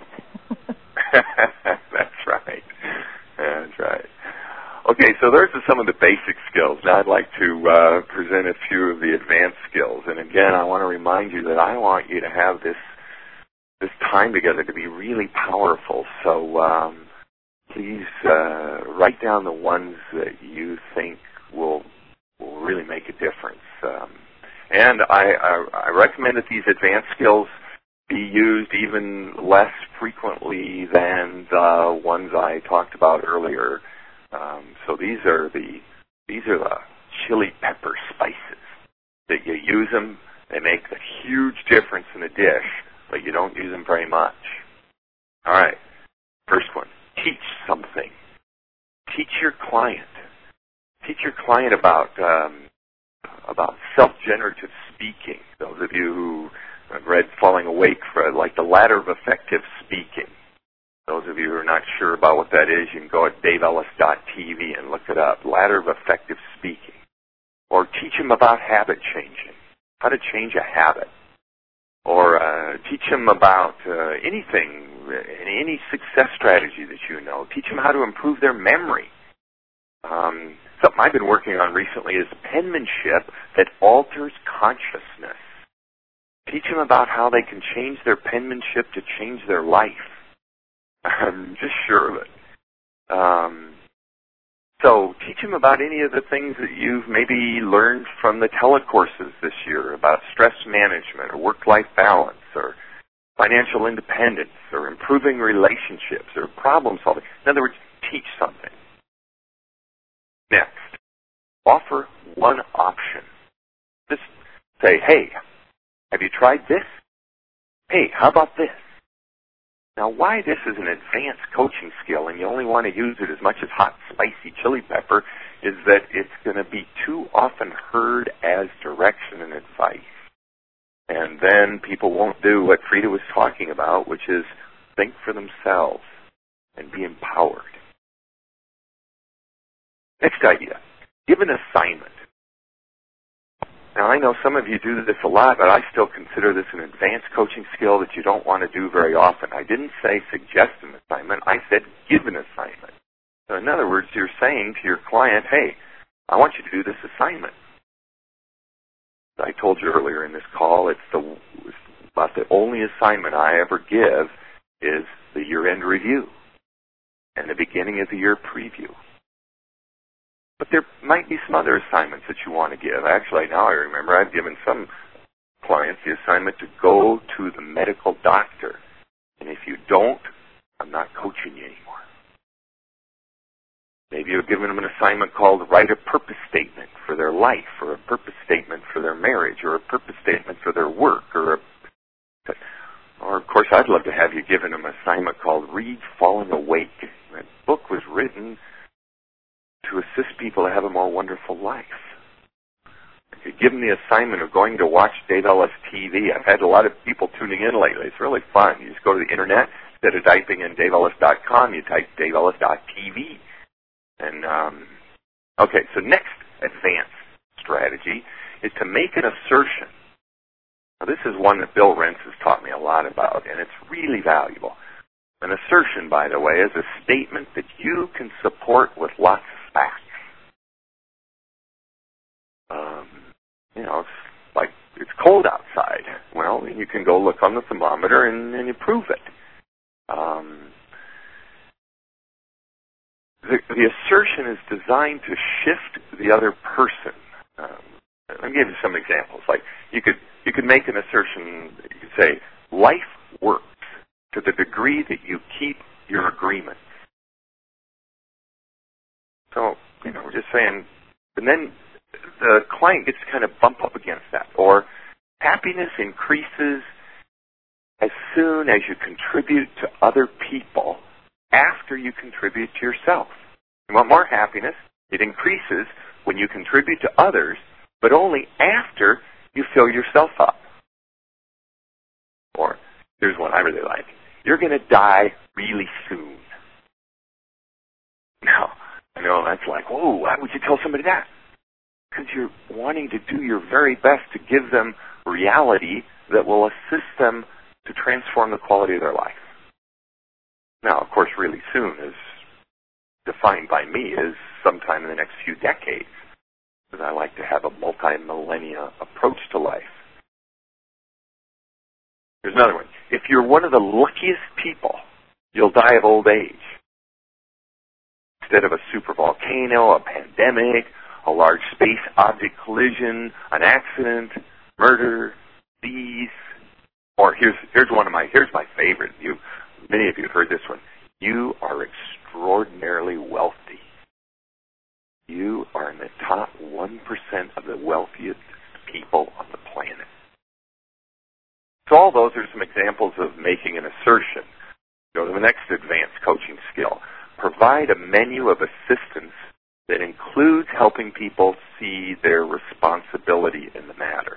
That's right. That's right. Okay, so those are some of the basic skills. Now I'd like to uh, present a few of the advanced skills. And again, I want to remind you that I want you to have this this time together to be really powerful. So um, please uh, write down the ones that you think will will really make a difference. Um, and I, I, I recommend that these advanced skills be used even less frequently than the ones I talked about earlier. Um, so these are the these are the chili pepper spices that you use them. They make a huge difference in a dish, but you don't use them very much. All right, first one: teach something. Teach your client. Teach your client about um, about self-generative speaking. Those of you who have read Falling Awake, for like the ladder of effective speaking. Those of you who are not sure about what that is, you can go at dave ellis dot t v and look it up. Ladder of effective speaking. Or teach them about habit changing, how to change a habit. Or uh, teach them about uh, anything, any success strategy that you know. Teach them how to improve their memory. Um, something I've been working on recently is penmanship that alters consciousness. Teach them about how they can change their penmanship to change their life. I'm just sure of it. Um, so teach them about any of the things that you've maybe learned from the telecourses this year about stress management or work-life balance or financial independence or improving relationships or problem solving. In other words, teach something. Next, offer one option. Just say, hey, have you tried this? Hey, how about this? Now, why this is an advanced coaching skill and you only want to use it as much as hot, spicy chili pepper is that it's going to be too often heard as direction and advice. And then people won't do what Frida was talking about, which is think for themselves and be empowered. Next idea, give an assignment. Now, I know some of you do this a lot, but I still consider this an advanced coaching skill that you don't want to do very often. I didn't say suggest an assignment. I said give an assignment. So in other words, you're saying to your client, hey, I want you to do this assignment. I told you earlier in this call, it's the it's about the only assignment I ever give is the year-end review and the beginning of the year preview. But there might be some other assignments that you want to give. Actually, now I remember I've given some clients the assignment to go to the medical doctor. And if you don't, I'm not coaching you anymore. Maybe you've given them an assignment called write a purpose statement for their life, or a purpose statement for their marriage, or a purpose statement for their work, or a, or of course I'd love to have you given them an assignment called Read Falling Awake. That book was written to assist people to have a more wonderful life. You could give them the assignment of going to watch Dave Ellis T V. I've had a lot of people tuning in lately. It's really fun. You just go to the internet, instead of typing in Dave Ellis dot com, you type Dave Ellis dot T V. And, um, okay, so next advanced strategy is to make an assertion. Now, this is one that Bill Rentz has taught me a lot about, and it's really valuable. An assertion, by the way, is a statement that you can support with lots of facts. Um, you know, it's like it's cold outside. Well, you can go look on the thermometer and, and you prove it. Um, The, the assertion is designed to shift the other person. Um, let me give you some examples. Like you could you could make an assertion. You could say, "Life works to the degree that you keep your agreements." So you know, we're just saying, and then the client gets to kind of bump up against that. Or happiness increases as soon as you contribute to other people after you contribute to yourself. You want more happiness? It increases when you contribute to others, but only after you fill yourself up. Or, here's one I really like. You're going to die really soon. Now, I know that's like, whoa, why would you tell somebody that? Because you're wanting to do your very best to give them reality that will assist them to transform the quality of their life. Now, of course, really soon is defined by me as sometime in the next few decades, because I like to have a multi-millennia approach to life. Here's another one. If you're one of the luckiest people, you'll die of old age. Instead of a super volcano, a pandemic, a large space object collision, an accident, murder, disease, or here's here's one of my here's my favorite. You Many of you have heard this one. You are extraordinarily wealthy. You are in the top one percent of the wealthiest people on the planet. So all those are some examples of making an assertion. Go to the next advanced coaching skill. Provide a menu of assistance that includes helping people see their responsibility in the matter.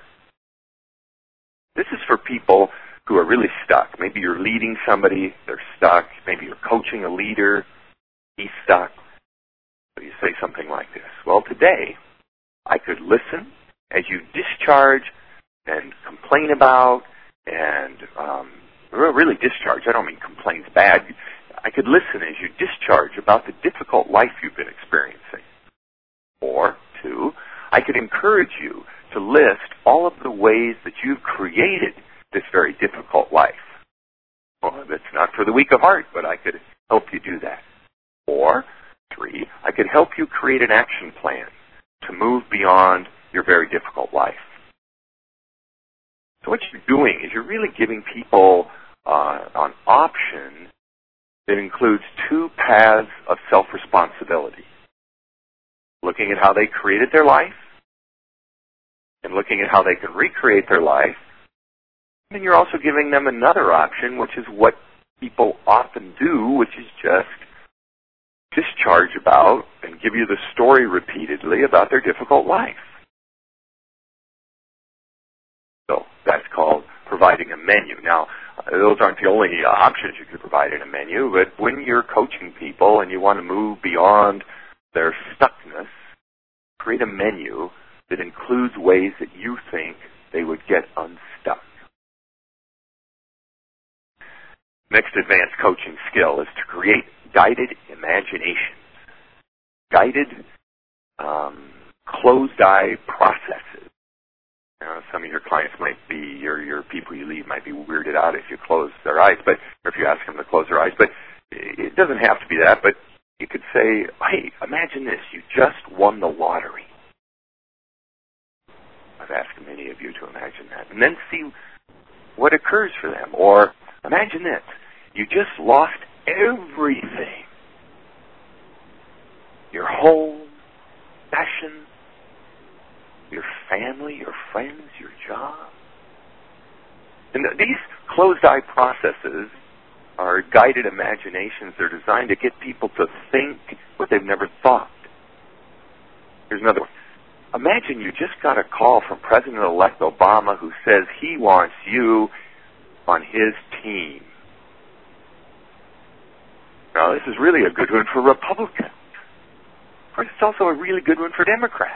This is for people who are really stuck. Maybe you're leading somebody, they're stuck. Maybe you're coaching a leader, he's stuck. So you say something like this. Well, today, I could listen as you discharge and complain about and um, really discharge. I don't mean complain's bad. I could listen as you discharge about the difficult life you've been experiencing. Or, two, I could encourage you to list all of the ways that you've created this very difficult life. Well, that's not for the weak of heart, but I could help you do that. Or, three, I could help you create an action plan to move beyond your very difficult life. So what you're doing is you're really giving people uh, an option that includes two paths of self-responsibility. Looking at how they created their life and looking at how they can recreate their life. And you're also giving them another option, which is what people often do, which is just discharge about and give you the story repeatedly about their difficult life. So that's called providing a menu. Now, those aren't the only options you could provide in a menu, but when you're coaching people and you want to move beyond their stuckness, create a menu that includes ways that you think they would get unstuck. Next advanced coaching skill is to create guided imaginations. Guided, um, closed-eye processes. You know, some of your clients might be, your your people you lead might be weirded out if you close their eyes, but or if you ask them to close their eyes. But it doesn't have to be that. But you could say, hey, imagine this. You just won the lottery. I've asked many of you to imagine that. And then see what occurs for them. Or imagine this. You just lost everything. Your home, passion, your family, your friends, your job. And these closed-eye processes are guided imaginations. They're designed to get people to think what they've never thought. Here's another one. Imagine you just got a call from President-elect Obama who says he wants you on his team. Now, this is really a good one for Republicans. Of course, it's also a really good one for Democrats.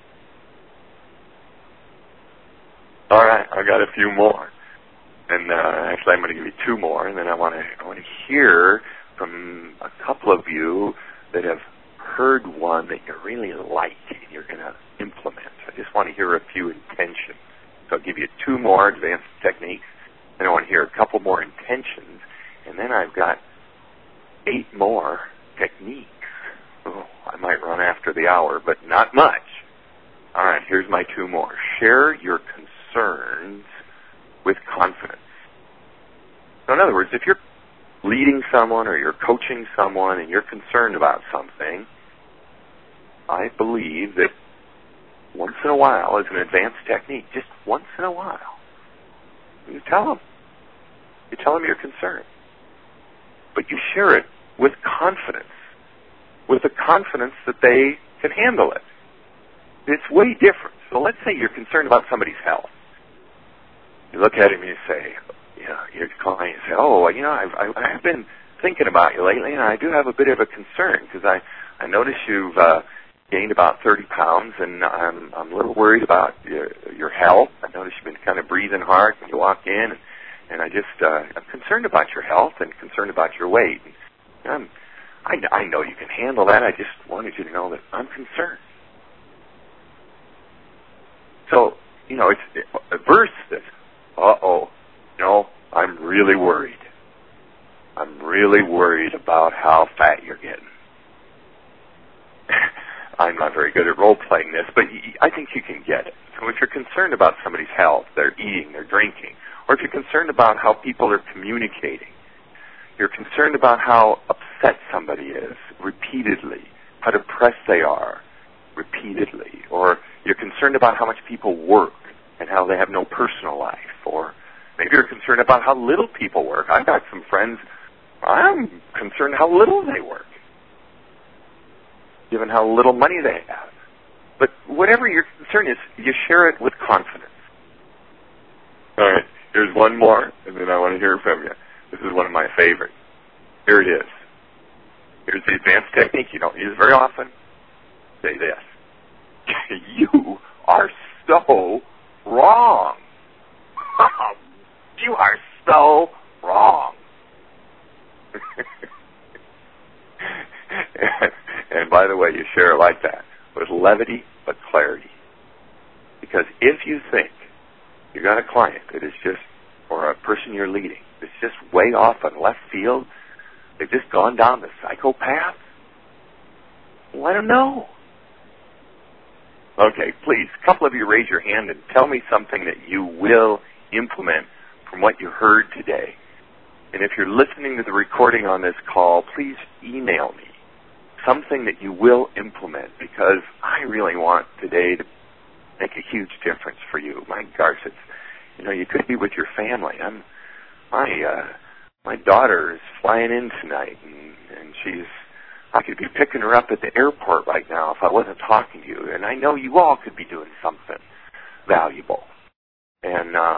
All right, I got a few more. And uh, actually, I'm going to give you two more, and then I want to I want to hear from a couple of you that have heard one that you really like and you're going to implement. I just want to hear a few intentions. So I'll give you two more advanced techniques, and I want to hear a couple more intentions, and then I've got eight more techniques. Oh, I might run after the hour, but not much. All right, here's my two more. Share your concerns with confidence. So in other words, if you're leading someone or you're coaching someone and you're concerned about something, I believe that once in a while, as an advanced technique, just once in a while, you tell them. You tell them you're concerned. But you share it with confidence, with the confidence that they can handle it. It's way different. So let's say you're concerned about somebody's health. You look at him and you say, you know, your client say, oh, you know, I've, I've been thinking about you lately, and I do have a bit of a concern because I, I notice you've uh, gained about thirty pounds, and I'm, I'm a little worried about your, your health. I notice you've been kind of breathing hard when you walk in, and, and I just, uh, I'm concerned about your health and concerned about your weight. And I'm, I, I know you can handle that. I just wanted you to know that I'm concerned. So, you know, it's a verse that, uh-oh, no, I'm really worried. I'm really worried about how fat you're getting. I'm not very good at role-playing this, but I think you can get it. So if you're concerned about somebody's health, their eating, their drinking, or if you're concerned about how people are communicating, you're concerned about how upset somebody is repeatedly, how depressed they are repeatedly, or you're concerned about how much people work and how they have no personal life, or maybe you're concerned about how little people work. I've got some friends, I'm concerned how little they work, given how little money they have. But whatever your concern is, you share it with confidence. All right, here's one more, and then I want to hear from you. This is one of my favorites. Here it is. Here's the advanced technique you don't use very often. Say this. You are so wrong. You are so wrong. and, and by the way, you share it like that, with levity but clarity. Because if you think you got a client that is just, or a person you're leading, that's just way off on left field, they've just gone down the psychopath, let them know. Okay, please, a couple of you raise your hand and tell me something that you will implement from what you heard today. And if you're listening to the recording on this call, please email me something that you will implement, because I really want today to make a huge difference for you. My gosh, it's, you know, you could be with your family. I'm, my, uh, my daughter is flying in tonight, and, and she's, I could be picking her up at the airport right now if I wasn't talking to you. And I know you all could be doing something valuable. And um,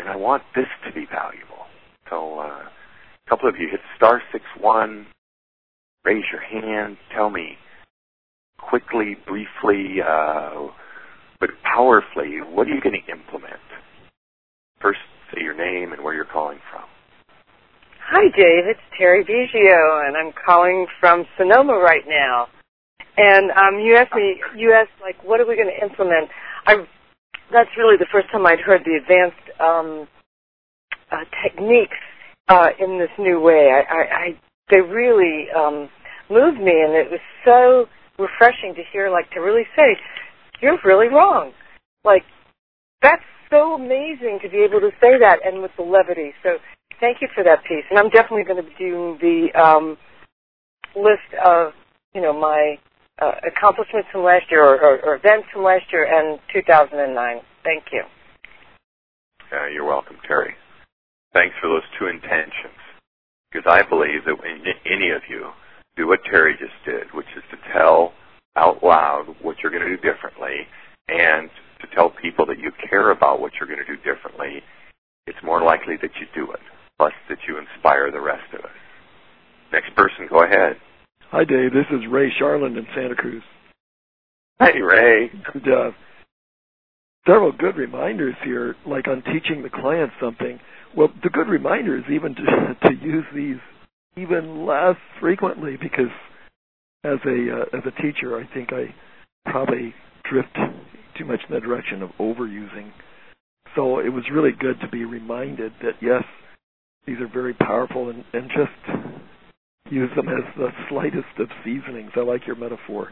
and I want this to be valuable. So uh, a couple of you hit star six one, raise your hand, tell me quickly, briefly, uh, but powerfully, what are you going to implement? First, say your name and where you're calling from.
Hi, Dave. It's Terry Biggio, and I'm calling from Sonoma right now. And um, you asked me, you asked, like, what are we going to implement? I, that's really the first time I'd heard the advanced um, uh, techniques uh, in this new way. I, I, I they really um, moved me, and it was so refreshing to hear, like, to really say, you're really wrong. Like, that's so amazing to be able to say that, and with the levity. So thank you for that piece. And I'm definitely going to be doing the um, list of, you know, my uh, accomplishments from last year or, or, or events from last year and two thousand nine. Thank you.
Uh, you're welcome, Terry. Thanks for those two intentions. Because I believe that when any of you do what Terry just did, which is to tell out loud what you're going to do differently and to tell people that you care about what you're going to do differently, it's more likely that you do it, plus that you inspire the rest of us. Next person, go ahead.
Hi, Dave. This is Ray Charland in Santa Cruz.
Hey, Ray.
And, uh, several good reminders here, like on teaching the client something. Well, the good reminder is even to, to use these even less frequently, because as a uh, as a teacher, I think I probably drift too much in the direction of overusing. So it was really good to be reminded that, yes, these are very powerful, and, and just use them as the slightest of seasonings. I like your metaphor.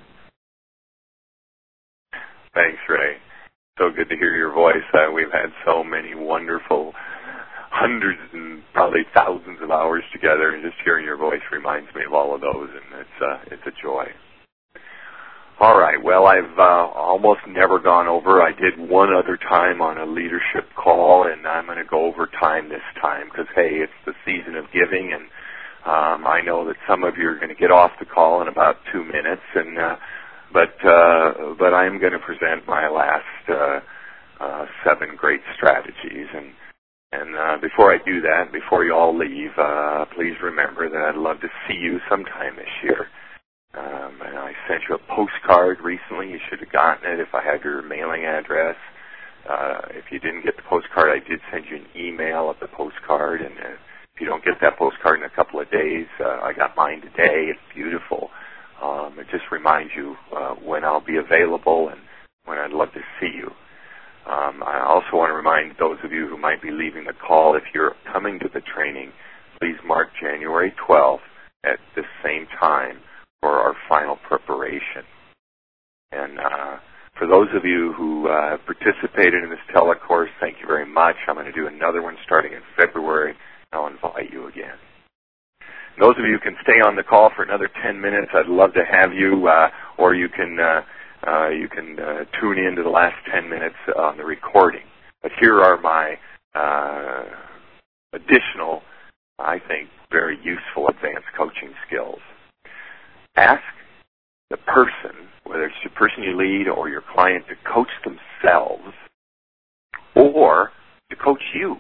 Thanks, Ray. So good to hear your voice. Uh, we've had so many wonderful, hundreds and probably thousands of hours together, and just hearing your voice reminds me of all of those, and it's uh, it's a joy. All right. Well, I've uh, almost never gone over. I did one other time on a leadership call, and I'm going to go over time this time because, hey, it's the season of giving, and um, I know that some of you are going to get off the call in about two minutes, and uh, but uh, but I'm going to present my last uh, uh, seven great strategies. And and uh, before I do that, before you all leave, uh, please remember that I'd love to see you sometime this year. Um, and I sent you a postcard recently. You should have gotten it if I had your mailing address. Uh, if you didn't get the postcard, I did send you an email of the postcard. And uh, if you don't get that postcard in a couple of days, uh, I got mine today. It's beautiful. Um, it just reminds you uh, when I'll be available and when I'd love to see you. Um, I also want to remind those of you who might be leaving the call, if you're coming to the training, please mark January twelfth at the same time for our final preparation. And uh, for those of you who uh, participated in this telecourse, thank you very much. I'm going to do another one starting in February. I'll invite you again. And those of you who can stay on the call for another ten minutes, I'd love to have you, uh, or you can uh, uh, you can uh, tune in to the last ten minutes on the recording. But here are my uh, additional, I think, very useful advanced coaching skills. Ask the person, whether it's the person you lead or your client, to coach themselves or to coach you.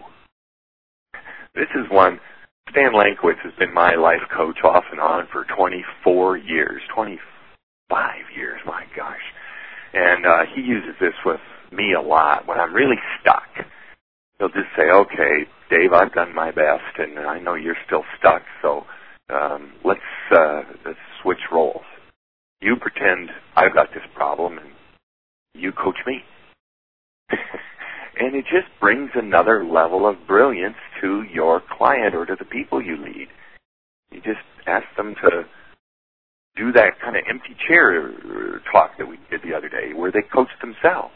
This is one, Stan Lankwitz has been my life coach off and on for twenty-four years, twenty-five years, my gosh. And uh, he uses this with me a lot. When I'm really stuck, he'll just say, okay, Dave, I've done my best, and I know you're still stuck, so um, let's, uh, let's switch roles. You pretend I've got this problem, and you coach me. And it just brings another level of brilliance to your client or to the people you lead. You just ask them to do that kind of empty chair talk that we did the other day, where they coach themselves.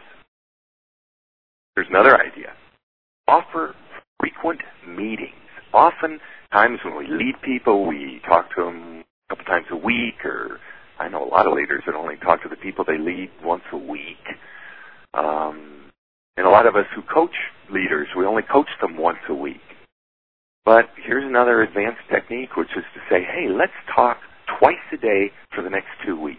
There's another idea. Offer frequent meetings. Often times when we lead people, we talk to them a couple times a week, or I know a lot of leaders that only talk to the people they lead once a week. Um, and a lot of us who coach leaders, we only coach them once a week. But here's another advanced technique, which is to say, hey, let's talk twice a day for the next two weeks.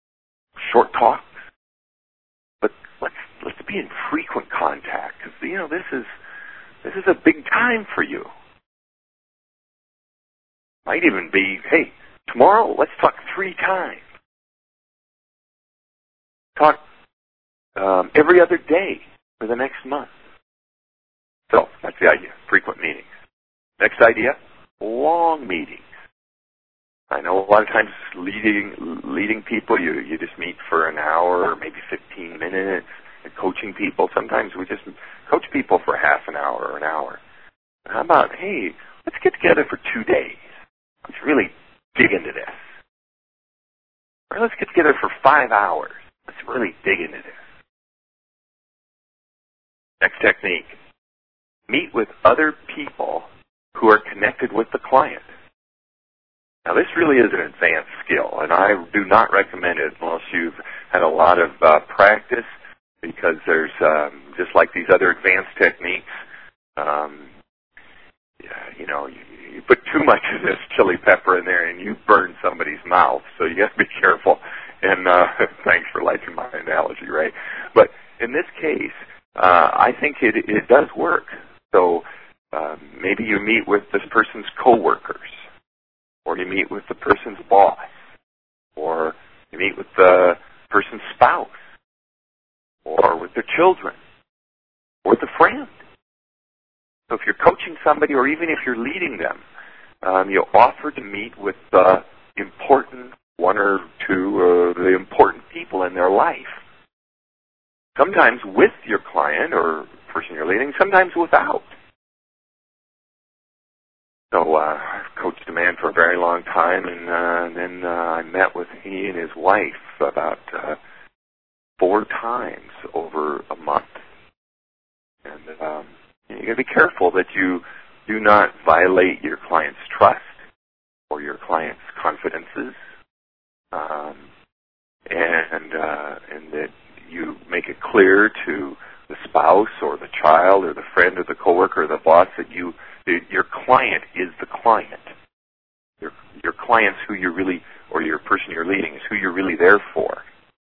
Short talks, but let's let's be in frequent contact, because you know this is this is a big time for you. Might even be, hey, tomorrow let's talk three times. Talk um, every other day for the next month. So that's the idea, frequent meetings. Next idea, long meetings. I know a lot of times leading leading people, you, you just meet for an hour or maybe fifteen minutes. And coaching people, sometimes we just coach people for half an hour or an hour. How about, hey, let's get together for two days. Let's really dig into this. Or let's get together for five hours. Let's really dig into this. Next technique. Meet with other people who are connected with the client. Now, this really is an advanced skill, and I do not recommend it unless you've had a lot of uh, practice, because there's, um, just like these other advanced techniques, um, yeah, you know, you, you put too much of this chili pepper in there and you burn somebody's mouth, so you have to be careful. And uh, thanks for liking my analogy, right? But in this case, uh, I think it, it does work. So uh, maybe you meet with this person's coworkers, or you meet with the person's boss, or you meet with the person's spouse, or with their children, or with a friend. So if you're coaching somebody, or even if you're leading them, um, you offer to meet with the important one or two, uh, the important people in their life. Sometimes with your client or person you're leading, sometimes without. So uh, I've coached a man for a very long time, and, uh, and then uh, I met with he and his wife about uh, four times over a month. And um, you got to be careful that you do not violate your client's trust or your client's confidences, um, and uh, and that you make it clear to the spouse or the child or the friend or the coworker or the boss that you that your client is the client. Your your client's who you're really, or your person you're leading is who you're really there for.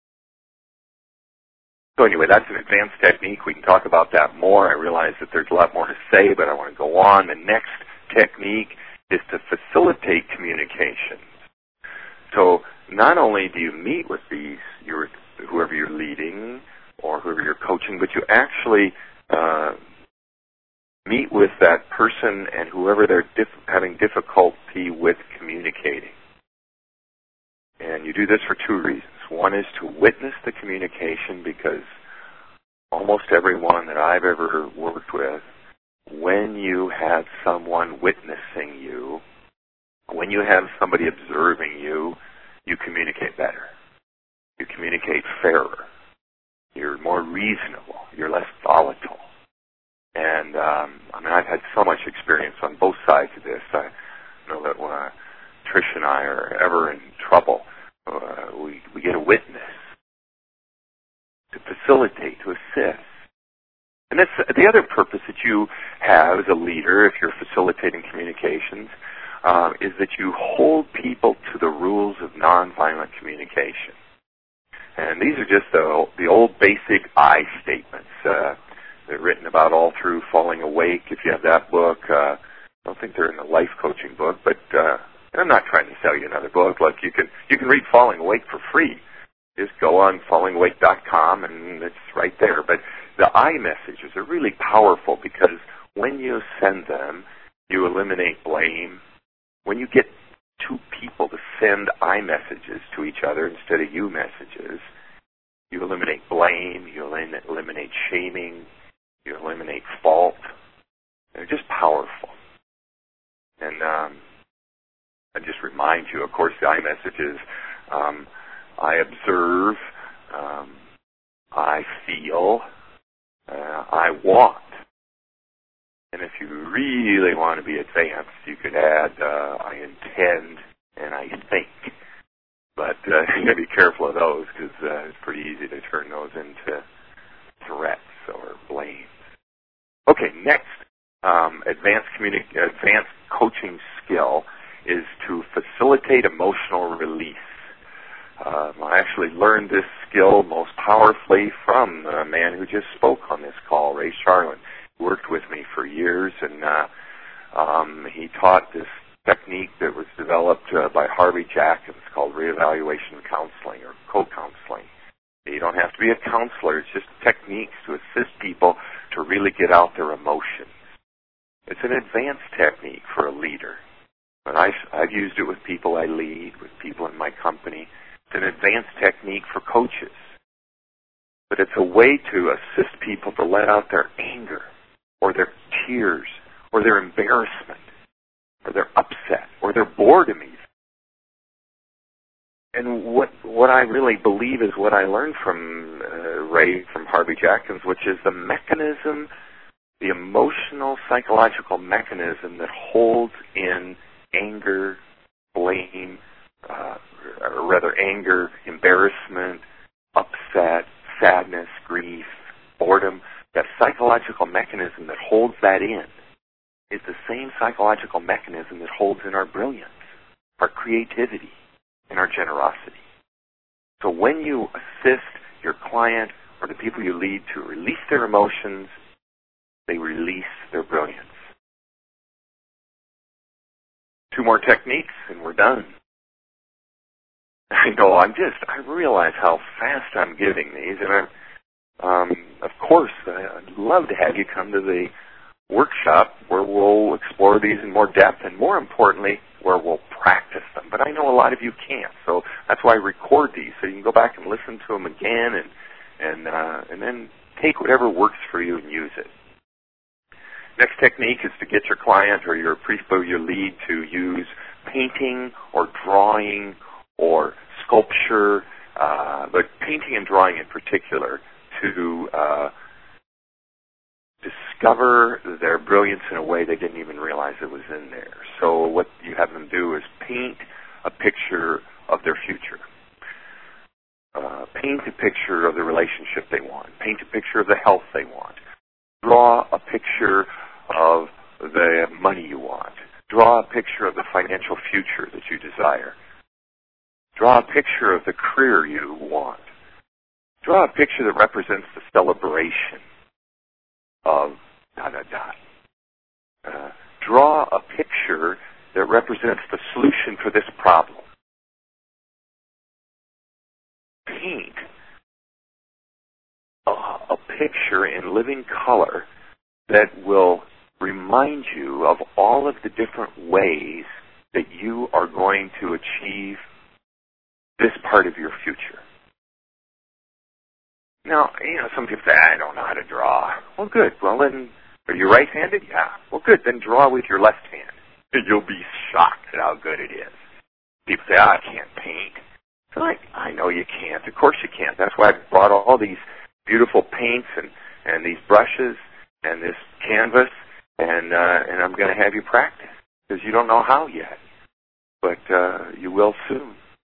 So anyway, that's an advanced technique. We can talk about that more. I realize that there's a lot more to say, but I want to go on. The next technique is to facilitate communications. So not only do you meet with these, your, whoever you're leading or whoever you're coaching, but you actually uh, meet with that person and whoever they're dif- having difficulty with communicating. And you do this for two reasons. One is to witness the communication, because almost everyone that I've ever worked with, when you have someone witnessing you, when you have somebody observing you, you communicate better. You communicate fairer. You're more reasonable. You're less volatile. And um, I mean, I've had so much experience on both sides of this. I know that when uh, Trish and I are ever in trouble, uh, we, we get a witness to facilitate, to assist. And that's the other purpose that you have as a leader, if you're facilitating communications, um, is that you hold people to the rules of nonviolent communication. And these are just the, the old basic I statements. Uh, they're written about all through Falling Awake, if you have that book. Uh, I don't think they're in the life coaching book, but uh, I'm not trying to sell you another book. Look, you can you can read Falling Awake for free. Just go on falling awake dot com, and it's right there. But the I messages are really powerful, because when you send them, you eliminate blame. When you get two people to send I messages to each other instead of you messages, you eliminate blame, you eliminate shaming, you eliminate fault. They're just powerful. And um, I just remind you, of course, the I messages, um, I observe, um, I feel, uh, I want. And if you really want to be advanced, you could add, uh, I intend and I think. But uh, you got to be careful of those, because uh, it's pretty easy to turn those into threats or blames. Okay, next um, advanced communi- advanced coaching skill is to facilitate emotional release. Um, I actually learned this skill most powerfully from the man who just spoke on this call, Ray Charlin. worked with me for years, and uh, um, he taught this technique that was developed uh, by Harvey Jackins called reevaluation counseling or co-counseling. You don't have to be a counselor. It's just techniques to assist people to really get out their emotions. It's an advanced technique for a leader. But I, I've used it with people I lead, with people in my company. It's an advanced technique for coaches. But it's a way to assist people to let out their anger or their tears or their embarrassment or their upset or their boredom even. And what what I really believe is what I learned from uh, Ray, from Harvey Jackins, which is the mechanism, the emotional, psychological mechanism that holds in anger, blame, uh, or rather anger, embarrassment, upset, sadness, grief, boredom. That psychological mechanism that holds that in is the same psychological mechanism that holds in our brilliance, our creativity, and our generosity. So when you assist your client or the people you lead to release their emotions, they release their brilliance. Two more techniques and we're done. I know, I'm just, I realize how fast I'm giving these, and I'm, um, of course, I'd love to have you come to the workshop where we'll explore these in more depth, and more importantly, where we'll practice them. But I know a lot of you can't, so that's why I record these, so you can go back and listen to them again, and and uh, and then take whatever works for you and use it. Next technique is to get your client or your people you lead to use painting or drawing or sculpture, uh, but painting and drawing in particular, to uh, discover their brilliance in a way they didn't even realize it was in there. So what you have them do is paint a picture of their future. Uh, paint a picture of the relationship they want. Paint a picture of the health they want. Draw a picture of the money you want. Draw a picture of the financial future that you desire. Draw a picture of the career you want. Draw a picture that represents the celebration of da-da-da. Uh, draw a picture that represents the solution for this problem. Paint a, a picture in living color that will remind you of all of the different ways that you are going to achieve this part of your future. Now, you know, some people say, I don't know how to draw. Well, good. Well, then, are you right-handed? Yeah. Well, good. Then draw with your left hand. You'll be shocked at how good it is. People say, oh, I can't paint. So like, I know you can't. Of course you can't. That's why I brought all these beautiful paints and, and these brushes and this canvas, and uh, and I'm going to have you practice, because you don't know how yet. But uh, you will soon.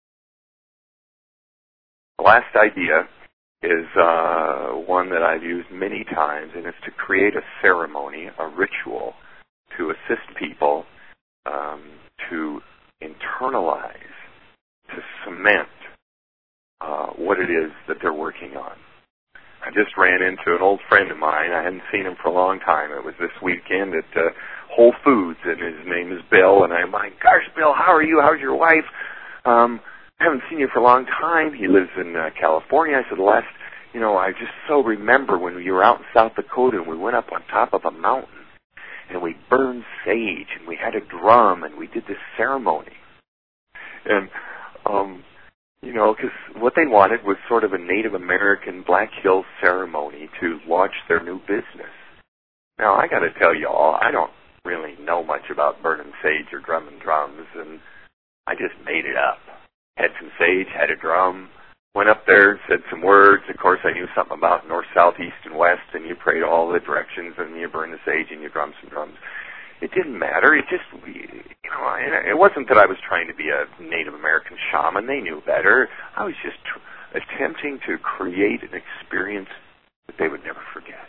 The last idea is uh, one that I've used many times, and it's to create a ceremony, a ritual, to assist people um, to internalize, to cement uh, what it is that they're working on. I just ran into an old friend of mine. I hadn't seen him for a long time. It was this weekend at uh, Whole Foods, and his name is Bill, and I'm like, gosh, Bill, how are you? How's your wife? Um, I haven't seen you for a long time. He lives in uh, California. I said, the last, you know, I just so remember when you were out in South Dakota and we went up on top of a mountain and we burned sage and we had a drum and we did this ceremony. And, um, you know, because what they wanted was sort of a Native American Black Hills ceremony to launch their new business. Now, I got to tell you all, I don't really know much about burning sage or drumming drums, and I just made it up. Had some sage, had a drum, went up there and said some words. Of course, I knew something about north, south, east, and west, and you prayed all the directions, and you burned the sage, and you drummed some drums. It didn't matter. It just, you know, it wasn't that I was trying to be a Native American shaman. They knew better. I was just tr- attempting to create an experience that they would never forget.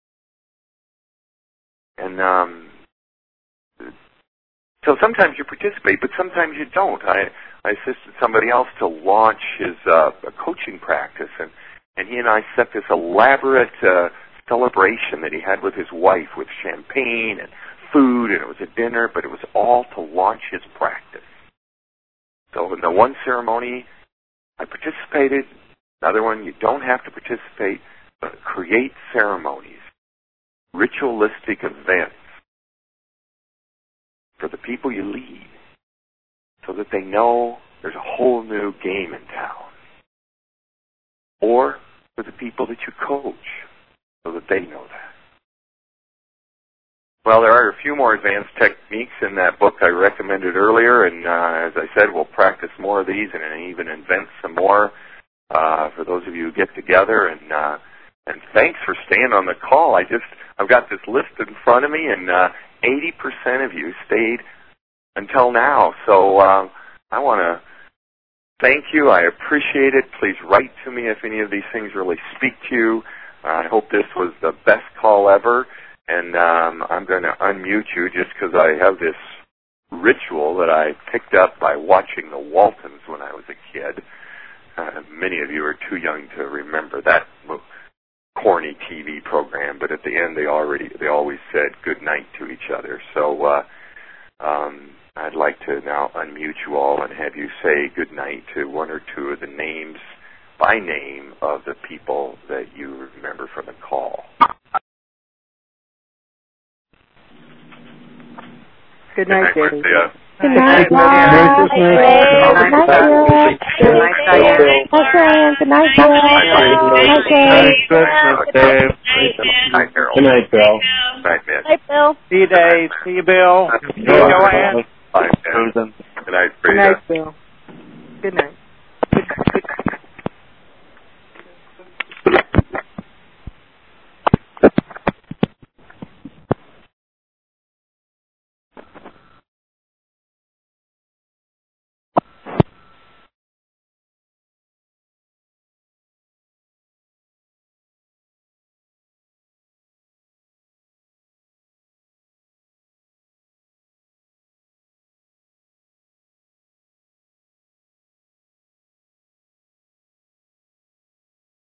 And um, so sometimes you participate, but sometimes you don't. I, I assisted somebody else to launch his uh, a coaching practice, and, and he and I set this elaborate uh, celebration that he had with his wife with champagne and food, and it was a dinner, but it was all to launch his practice. So in the one ceremony, I participated. Another one, you don't have to participate, but create ceremonies, ritualistic events for the people you lead so that they know there's a whole new game in town. Or for the people that you coach so that they know that. Well, there are a few more advanced techniques in that book I recommended earlier, and uh, as I said, we'll practice more of these and even invent some more uh, for those of you who get together. And uh, and thanks for staying on the call. I just I've got this list in front of me, and uh, eighty percent of you stayed until now. So uh, I want to thank you. I appreciate it. Please write to me if any of these things really speak to you. Uh, I hope this was the best call ever. And um, I'm going to unmute you just because I have this ritual that I picked up by watching the Waltons when I was a kid. Uh, many of you are too young to remember that corny T V program, but at the end they already they always said good night to each other. So uh, um, I'd like to now unmute you all and have you say good night to one or two of the names by name of the people that you remember from the call.
Good night, Dave.
Good
night, Diane. Good night, Diane. Good night, Diane. Good night, Dave.
Good night, Bill. Good night, Mitch.
Good night, Bill.
See you, Dave. See you, Bill. See you, Joanne.
Good night, Bill.
Good night, Bill. Good night.